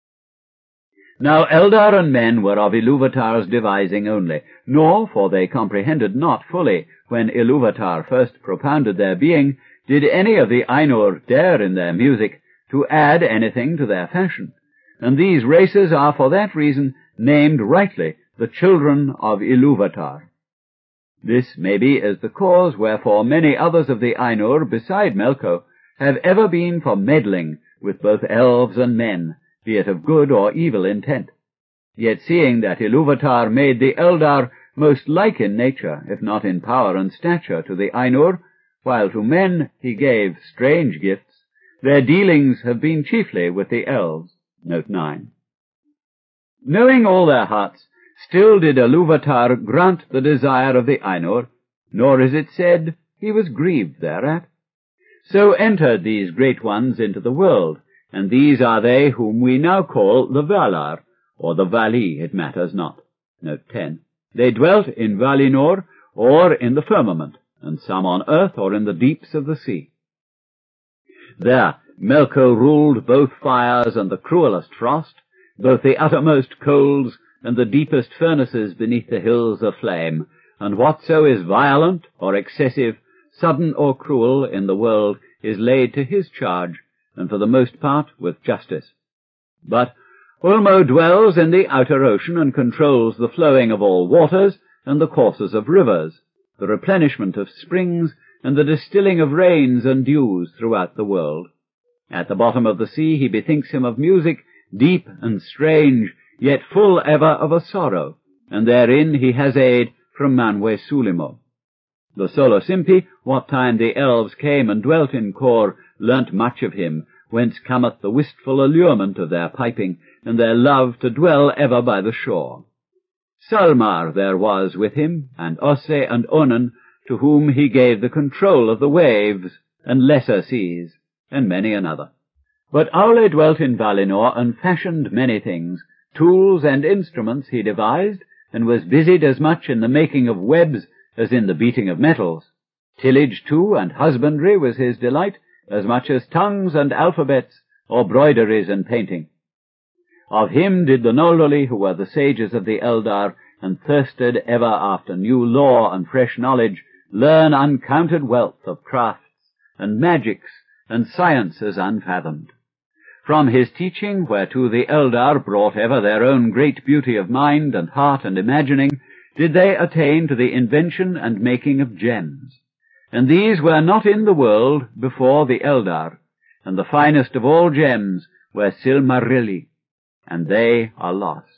Now Eldar and men were of Iluvatar's devising only, nor, for they comprehended not fully, when Iluvatar first propounded their being, did any of the Ainur dare in their music to add anything to their fashion, and these races are for that reason named rightly the children of Iluvatar. This, maybe, is the cause wherefore many others of the Ainur, beside Melko, have ever been for meddling with both elves and men, be it of good or evil intent. Yet seeing that Iluvatar made the Eldar most like in nature, if not in power and stature, to the Ainur, while to men he gave strange gifts, their dealings have been chiefly with the elves. Note 9. Knowing all their hearts, still did Iluvatar grant the desire of the Ainur, nor is it said he was grieved thereat. So entered these great ones into the world, and these are they whom we now call the Valar, or the Vali, it matters not. Note 10. They dwelt in Valinor, or in the firmament, and some on earth, or in the deeps of the sea. There Melko ruled both fires and the cruelest frost, both the uttermost colds and the deepest furnaces beneath the hills of flame, and whatso is violent or excessive, sudden or cruel in the world is laid to his charge, and for the most part with justice. But Ulmo dwells in the outer ocean and controls the flowing of all waters and the courses of rivers, the replenishment of springs, and the distilling of rains and dews throughout the world. At the bottom of the sea he bethinks him of music deep and strange, yet full ever of a sorrow, and therein he has aid from Manwe Sulimo. The Solosimpi, what time the elves came and dwelt in Kor, learnt much of him, whence cometh the wistful allurement of their piping, and their love to dwell ever by the shore. Salmar there was with him, and Osse and Onan, to whom he gave the control of the waves and lesser seas, and many another. But Aule dwelt in Valinor, and fashioned many things. Tools and instruments he devised, and was busied as much in the making of webs as in the beating of metals. Tillage, too, and husbandry was his delight, as much as tongues and alphabets, or broideries and painting. Of him did the Noldoli, who were the sages of the Eldar, and thirsted ever after new lore and fresh knowledge, learn uncounted wealth of crafts, and magics, and sciences unfathomed. From his teaching, whereto the Eldar brought ever their own great beauty of mind and heart and imagining, did they attain to the invention and making of gems. And these were not in the world before the Eldar, and the finest of all gems were Silmarilli, and they are lost.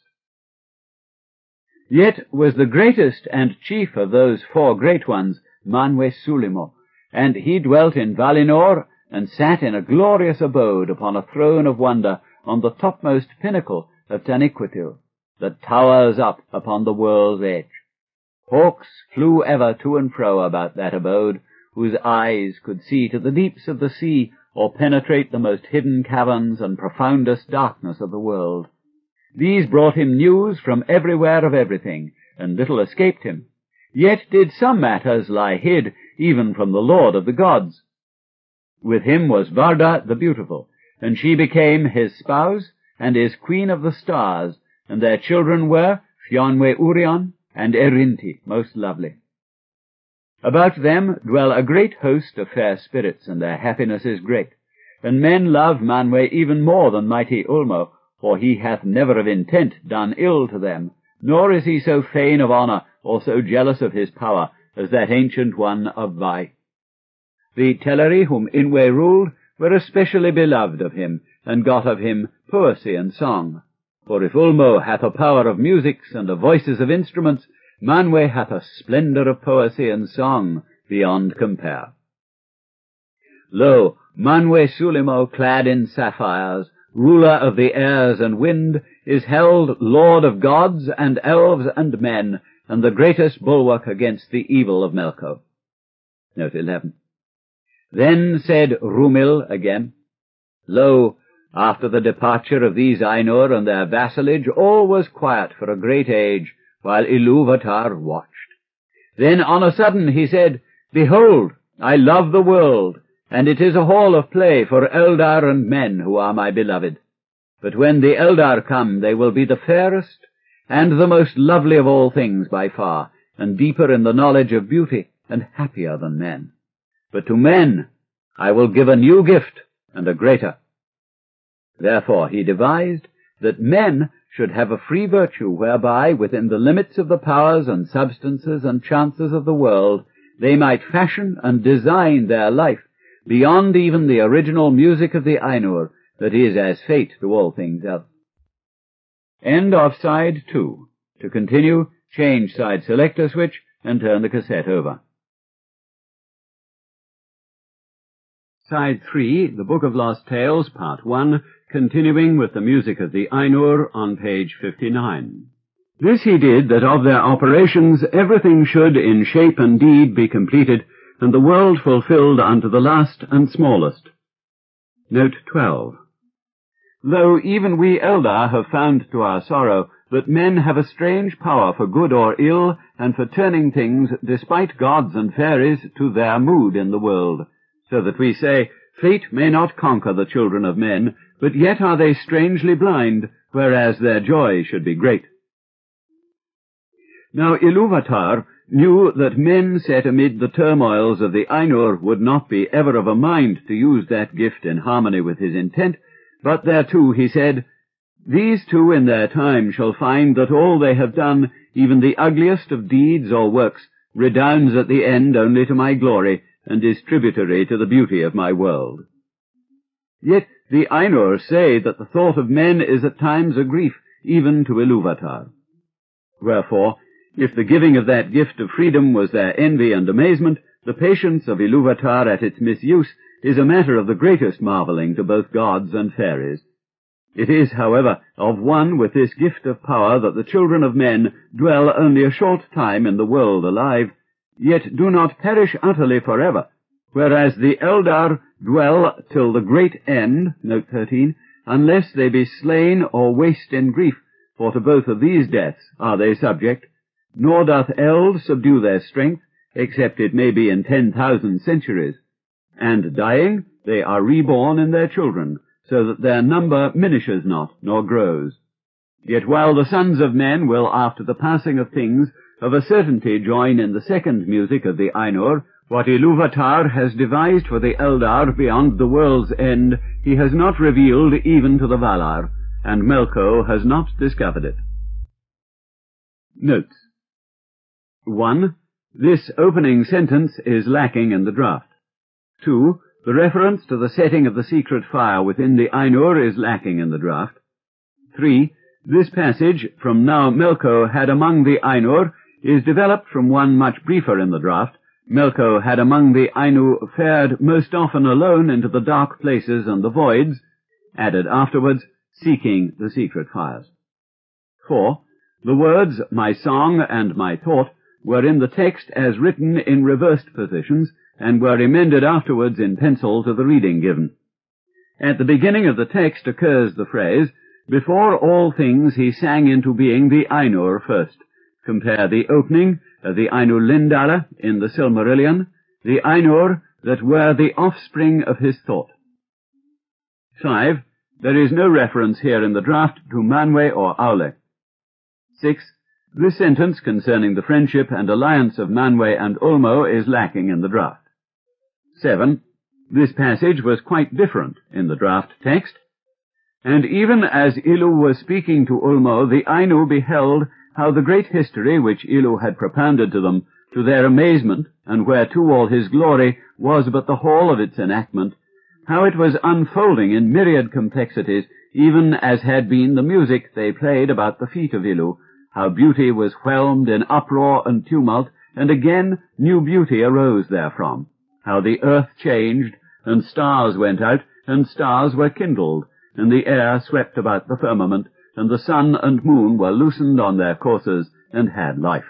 Yet was the greatest and chief of those 4 great ones Manwe Sulimo, and he dwelt in Valinor, and sat in a glorious abode upon a throne of wonder on the topmost pinnacle of Taniquetil, that towers up upon the world's edge. Hawks flew ever to and fro about that abode, whose eyes could see to the deeps of the sea, or penetrate the most hidden caverns and profoundest darkness of the world. These brought him news from everywhere of everything, and little escaped him. Yet did some matters lie hid, even from the Lord of the gods. With him was Varda the beautiful, and she became his spouse, and is queen of the stars, and their children were Fionwe Urion and Erinti, most lovely. About them dwell a great host of fair spirits, and their happiness is great. And men love Manwe even more than mighty Ulmo, for he hath never of intent done ill to them, nor is he so fain of honour, or so jealous of his power, as that ancient one of Vai. The Teleri, whom Inwe ruled, were especially beloved of him, and got of him poesy and song. For if Ulmo hath a power of musics and of voices of instruments, Manwe hath a splendour of poesy and song beyond compare. Lo, Manwe Sulimo, clad in sapphires, ruler of the airs and wind, is held lord of gods and elves and men, and the greatest bulwark against the evil of Melko. Note 11. Then said Rumil again, Lo, after the departure of these Ainur and their vassalage, all was quiet for a great age, while Iluvatar watched. Then on a sudden he said, Behold, I love the world, and it is a hall of play for Eldar and men who are my beloved. But when the Eldar come, they will be the fairest and the most lovely of all things by far, and deeper in the knowledge of beauty, and happier than men. But to men I will give a new gift, and a greater. Therefore he devised that men should have a free virtue, whereby, within the limits of the powers and substances and chances of the world, they might fashion and design their life beyond even the original music of the Ainur, that is as fate to all things else. End of side 2. To continue, change side selector switch and turn the cassette over. Side 3, The Book of Lost Tales, Part 1, continuing with the music of the Ainur on page 59. This he did that of their operations everything should in shape and deed be completed, and the world fulfilled unto the last and smallest. Note 12. Though even we Eldar have found to our sorrow that men have a strange power for good or ill, and for turning things, despite gods and fairies, to their mood in the world, so that we say, Fate may not conquer the children of men, but yet are they strangely blind, whereas their joy should be great. Now Iluvatar knew that men set amid the turmoils of the Ainur would not be ever of a mind to use that gift in harmony with his intent, but thereto he said, These two in their time shall find that all they have done, even the ugliest of deeds or works, redounds at the end only to my glory, and is tributary to the beauty of my world. Yet the Ainur say that the thought of men is at times a grief, even to Iluvatar. Wherefore, if the giving of that gift of freedom was their envy and amazement, the patience of Iluvatar at its misuse is a matter of the greatest marvelling to both gods and fairies. It is, however, of one with this gift of power that the children of men dwell only a short time in the world alive, yet do not perish utterly forever, whereas the Eldar dwell till the great end, note 13, unless they be slain or waste in grief, for to both of these deaths are they subject, nor doth eld subdue their strength, except it may be in 10,000 centuries. And dying, they are reborn in their children, so that their number minishes not, nor grows. Yet while the sons of men will, after the passing of things, of a certainty join in the second music of the Ainur, what Iluvatar has devised for the Eldar beyond the world's end, he has not revealed even to the Valar, and Melko has not discovered it. Notes. 1. This opening sentence is lacking in the draft. 2. The reference to the setting of the secret fire within the Ainur is lacking in the draft. 3. This passage, from now Melko had among the Ainur, is developed from one much briefer in the draft. Melko had among the Ainu fared most often alone into the dark places and the voids, added afterwards, seeking the secret fires. 4. The words, my song and my thought, were in the text as written in reversed positions, and were emended afterwards in pencil to the reading given. At the beginning of the text occurs the phrase, before all things he sang into being the Ainur first. Compare the opening of the Ainur Lindala in the Silmarillion, the Ainur that were the offspring of his thought. 5. There is no reference here in the draft to Manwë or Aule. 6. This sentence concerning the friendship and alliance of Manwë and Ulmo is lacking in the draft. 7. This passage was quite different in the draft text, and even as Ilu was speaking to Ulmo, the Ainu beheld how the great history which Ilu had propounded to them, to their amazement, and whereto all his glory was but the hall of its enactment, how it was unfolding in myriad complexities, even as had been the music they played about the feet of Ilu, how beauty was whelmed in uproar and tumult, and again new beauty arose therefrom, how the earth changed, and stars went out, and stars were kindled, and the air swept about the firmament, and the sun and moon were loosened on their courses, and had life.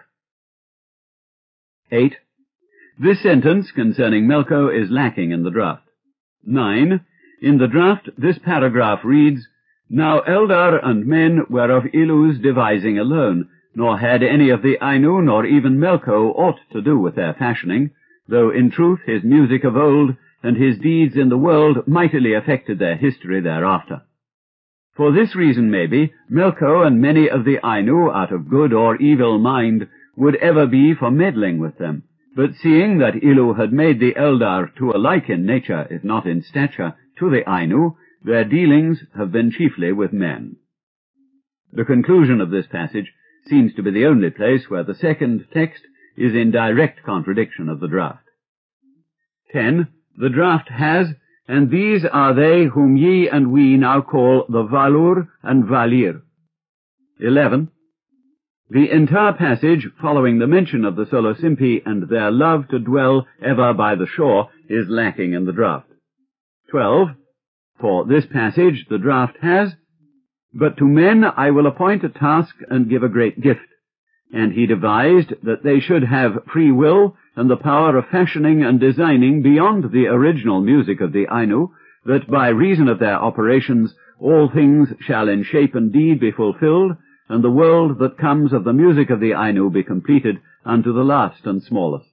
8. This sentence concerning Melko is lacking in the draft. 9. In the draft this paragraph reads, Now Eldar and men were of Ilu's devising alone, nor had any of the Ainu nor even Melko aught to do with their fashioning, though in truth his music of old and his deeds in the world mightily affected their history thereafter. For this reason, maybe, Melko and many of the Ainu, out of good or evil mind, would ever be for meddling with them. But seeing that Ilu had made the Eldar too alike in nature, if not in stature, to the Ainu, their dealings have been chiefly with men. The conclusion of this passage seems to be the only place where the second text is in direct contradiction of the draft. 10. The draft has, and these are they whom ye and we now call the Valur and Valir. 11. The entire passage, following the mention of the Solosimpi and their love to dwell ever by the shore, is lacking in the draft. 12. For this passage the draft has, But to men I will appoint a task and give a great gift. And he devised that they should have free will and the power of fashioning and designing beyond the original music of the Ainu, that by reason of their operations all things shall in shape and deed be fulfilled, and the world that comes of the music of the Ainu be completed unto the last and smallest.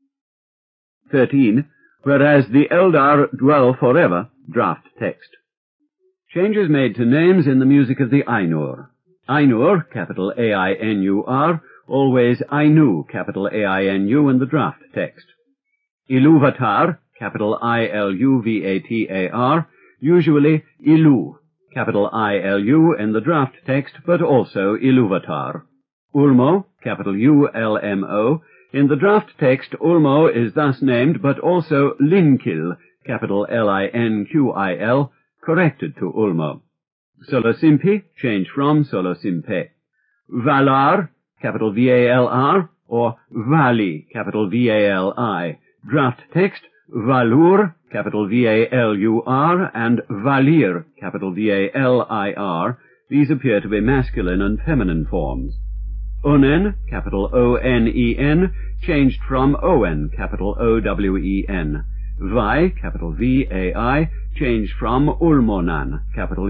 13. Whereas the Eldar dwell forever, draft text. Changes made to names in the music of the Ainur. Ainur, capital A-I-N-U-R, always Ainu, capital A-I-N-U in the draft text. Iluvatar, capital I-L-U-V-A-T-A-R, usually Ilu, capital I-L-U in the draft text, but also Iluvatar. Ulmo, capital U-L-M-O, in the draft text Ulmo is thus named, but also Linkil, capital L-I-N-Q-I-L, corrected to Ulmo. Solosimpi, changed from Solosimpe. Valar, capital V-A-L-R, or Vali, capital V-A-L-I. Draft text, Valur, capital V-A-L-U-R, and Valir, capital V-A-L-I-R. These appear to be masculine and feminine forms. Onen, capital O-N-E-N, changed from Owen, capital O-W-E-N. Vai, capital V-A-I, changed from Ulmonan, capital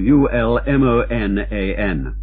U-L-M-O-N-A-N.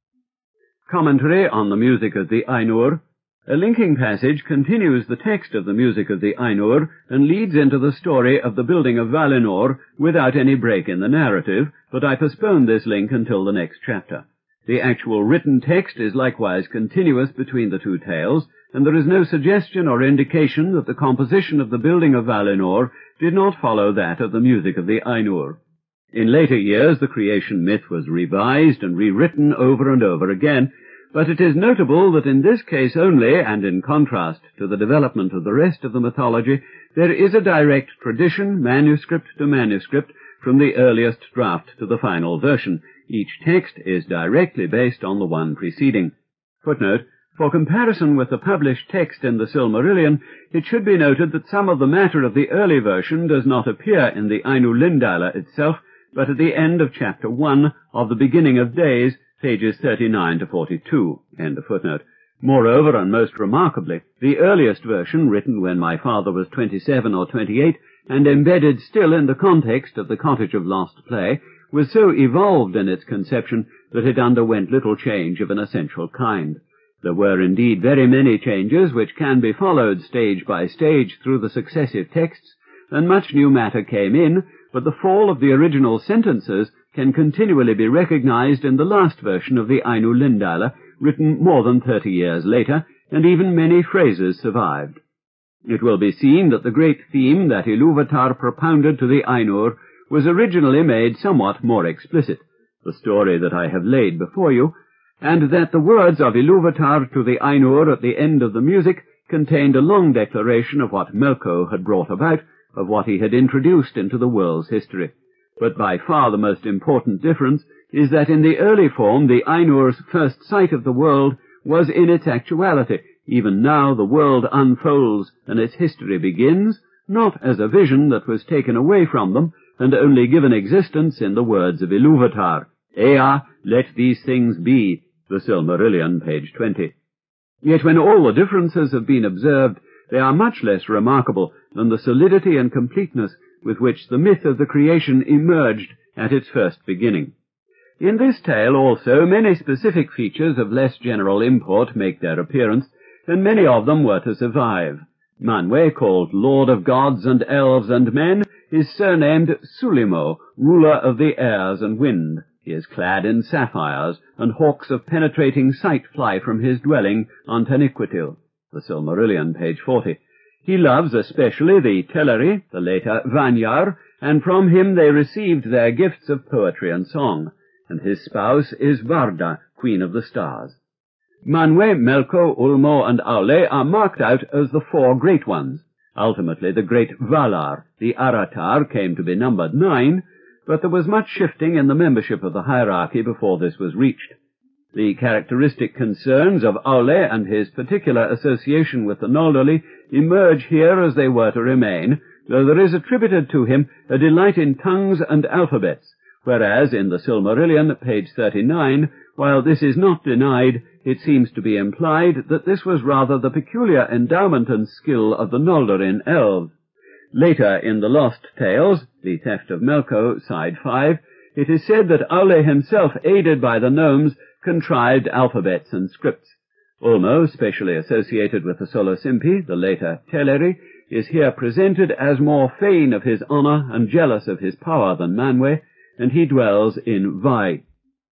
Commentary on the music of the Ainur. A linking passage continues the text of the music of the Ainur and leads into the story of the building of Valinor without any break in the narrative, but I postponed this link until the next chapter. The actual written text is likewise continuous between the two tales, and there is no suggestion or indication that the composition of the building of Valinor did not follow that of the music of the Ainur. In later years the creation myth was revised and rewritten over and over again, but it is notable that in this case only, and in contrast to the development of the rest of the mythology, there is a direct tradition, manuscript to manuscript, from the earliest draft to the final version. Each text is directly based on the one preceding. Footnote: for comparison with the published text in the Silmarillion, it should be noted that some of the matter of the early version does not appear in the Ainulindala itself, but at the end of chapter 1 of the Beginning of Days, pages 39 to 42. End of footnote. Moreover, and most remarkably, the earliest version, written when my father was 27 or 28, and embedded still in the context of the Cottage of Lost Play, was so evolved in its conception that it underwent little change of an essential kind. There were indeed very many changes which can be followed stage by stage through the successive texts, and much new matter came in, but the fall of the original sentences can continually be recognized in the last version of the Ainulindala, written more than 30 years later, and even many phrases survived. It will be seen that the great theme that Ilúvatar propounded to the Ainur was originally made somewhat more explicit, the story that I have laid before you, and that the words of Ilúvatar to the Ainur at the end of the music contained a long declaration of what Melko had brought about, of what he had introduced into the world's history. But by far the most important difference is that in the early form the Ainur's first sight of the world was in its actuality. Even now the world unfolds and its history begins, not as a vision that was taken away from them and only given existence in the words of Ilúvatar. Ea, let these things be, the Silmarillion, page 20. Yet when all the differences have been observed, they are much less remarkable than the solidity and completeness with which the myth of the creation emerged at its first beginning. In this tale also many specific features of less general import make their appearance, and many of them were to survive. Manwe, called Lord of Gods and Elves and Men, is surnamed Sulimo, ruler of the airs and wind. He is clad in sapphires, and hawks of penetrating sight fly from his dwelling on Taniquetil. The Silmarillion, page 40. He loves especially the Teleri, the later Vanyar, and from him they received their gifts of poetry and song, and his spouse is Varda, Queen of the Stars. Manwe, Melko, Ulmo, and Aule are marked out as the four great ones. Ultimately the great Valar, the Aratar, came to be numbered 9, but there was much shifting in the membership of the hierarchy before this was reached. The characteristic concerns of Aule and his particular association with the Noldorli emerge here as they were to remain, though there is attributed to him a delight in tongues and alphabets, whereas in the Silmarillion, page 39, while this is not denied, it seems to be implied that this was rather the peculiar endowment and skill of the Noldorin elves. Later in the Lost Tales, The Theft of Melko, side 5, it is said that Aule himself, aided by the gnomes, contrived alphabets and scripts. Ulmo, specially associated with the Solosimpi, the later Teleri, is here presented as more fain of his honor and jealous of his power than Manwe, and he dwells in Vai.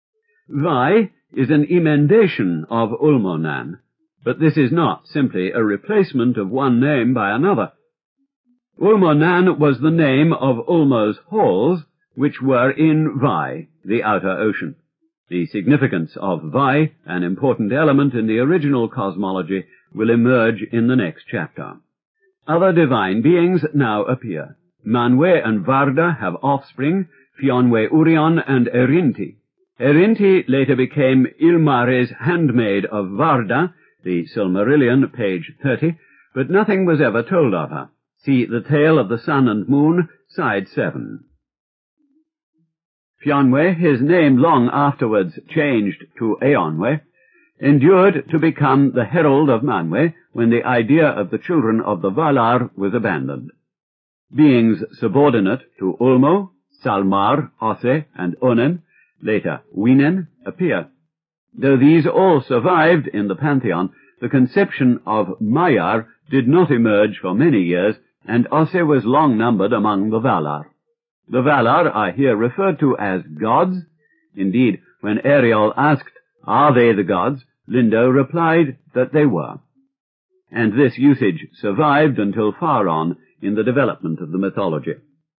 Vai is an emendation of Ulmonan, but this is not simply a replacement of one name by another. Ulmonan was the name of Ulmo's halls, which were in Vai, the outer ocean. The significance of Vai, an important element in the original cosmology, will emerge in the next chapter. Other divine beings now appear. Manwe and Varda have offspring, Fionwe Urion and Erinti. Erinti later became Ilmare's handmaid of Varda, the Silmarillion, page 30, but nothing was ever told of her. See The Tale of the Sun and Moon, side 7. Fionwe, his name long afterwards changed to Eonwe, endured to become the herald of Manwe when the idea of the children of the Valar was abandoned. Beings subordinate to Ulmo, Salmar, Osse, and Onen, later Winen, appear. Though these all survived in the pantheon, the conception of Maiar did not emerge for many years, and Osse was long numbered among the Valar. The Valar are here referred to as gods. Indeed, when Ariel asked, "Are they the gods?" Lindo replied that they were. And this usage survived until far on in the development of the mythology.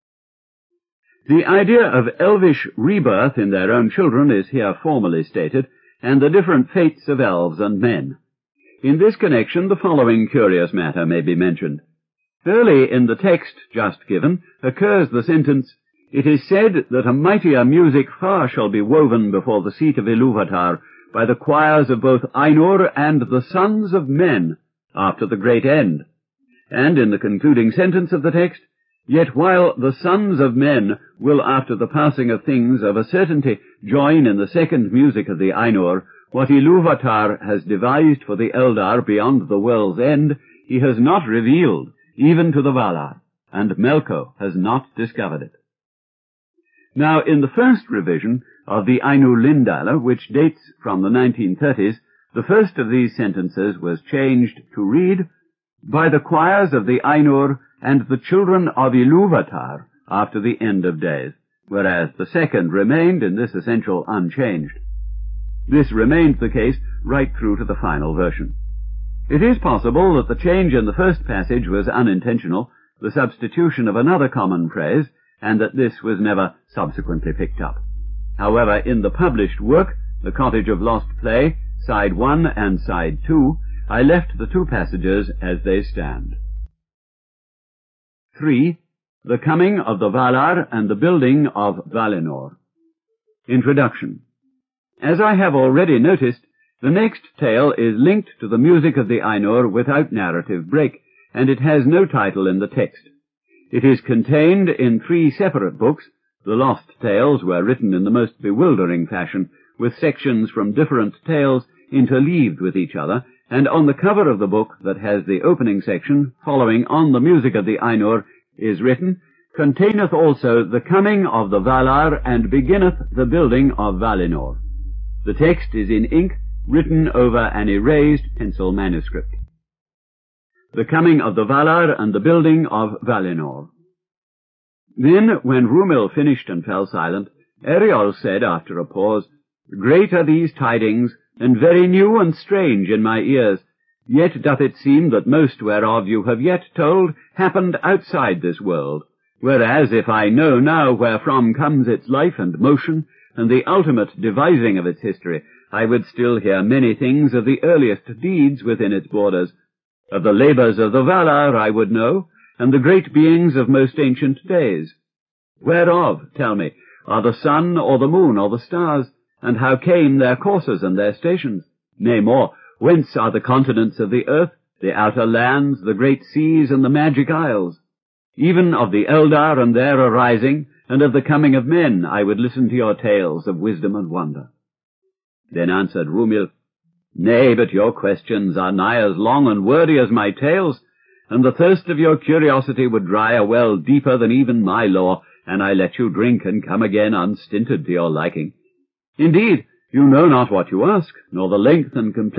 The idea of elvish rebirth in their own children is here formally stated, and the different fates of elves and men. In this connection the following curious matter may be mentioned. Early in the text just given occurs the sentence, "It is said that a mightier music far shall be woven before the seat of Ilúvatar by the choirs of both Ainur and the sons of men after the great end." And in the concluding sentence of the text, "Yet while the sons of men will after the passing of things of a certainty join in the second music of the Ainur, what Ilúvatar has devised for the Eldar beyond the world's end, he has not revealed, even to the Valar, and Melko has not discovered it." Now, in the first revision of the Ainu Lindale, which dates from the 1930s, the first of these sentences was changed to read, "By the choirs of the Ainur and the children of Ilúvatar after the end of days," whereas the second remained in this essential unchanged. This remained the case right through to the final version. It is possible that the change in the first passage was unintentional, the substitution of another common phrase, and that this was never subsequently picked up. However, in the published work, The Cottage of Lost Play, side 1 and side 2, I left the two passages as they stand. 3. The Coming of the Valar and the Building of Valinor. Introduction. As I have already noticed, the next tale is linked to the music of the Ainur without narrative break, and it has no title in the text. It is contained in 3 separate books. The Lost Tales were written in the most bewildering fashion, with sections from different tales interleaved with each other, and on the cover of the book that has the opening section, following on the music of the Ainur, is written, "Containeth also the coming of the Valar, and beginneth the building of Valinor." The text is in ink, written over an erased pencil manuscript. The Coming of the Valar and the Building of Valinor. Then, when Rúmil finished and fell silent, Eiriol said after a pause, "Great are these tidings, and very new and strange in my ears. Yet doth it seem that most whereof you have yet told happened outside this world, whereas if I know now wherefrom comes its life and motion, and the ultimate devising of its history, I would still hear many things of the earliest deeds within its borders. Of the labours of the Valar I would know, and the great beings of most ancient days. Whereof, tell me, are the sun or the moon or the stars, and how came their courses and their stations? Nay more, whence are the continents of the earth, the outer lands, the great seas, and the magic isles? Even of the Eldar and their arising, and of the coming of men, I would listen to your tales of wisdom and wonder." Then answered Rúmil, "Nay, but your questions are nigh as long and wordy as my tales, and the thirst of your curiosity would dry a well deeper than even my lore, and I let you drink and come again unstinted to your liking. Indeed, you know not what you ask, nor the length and complexity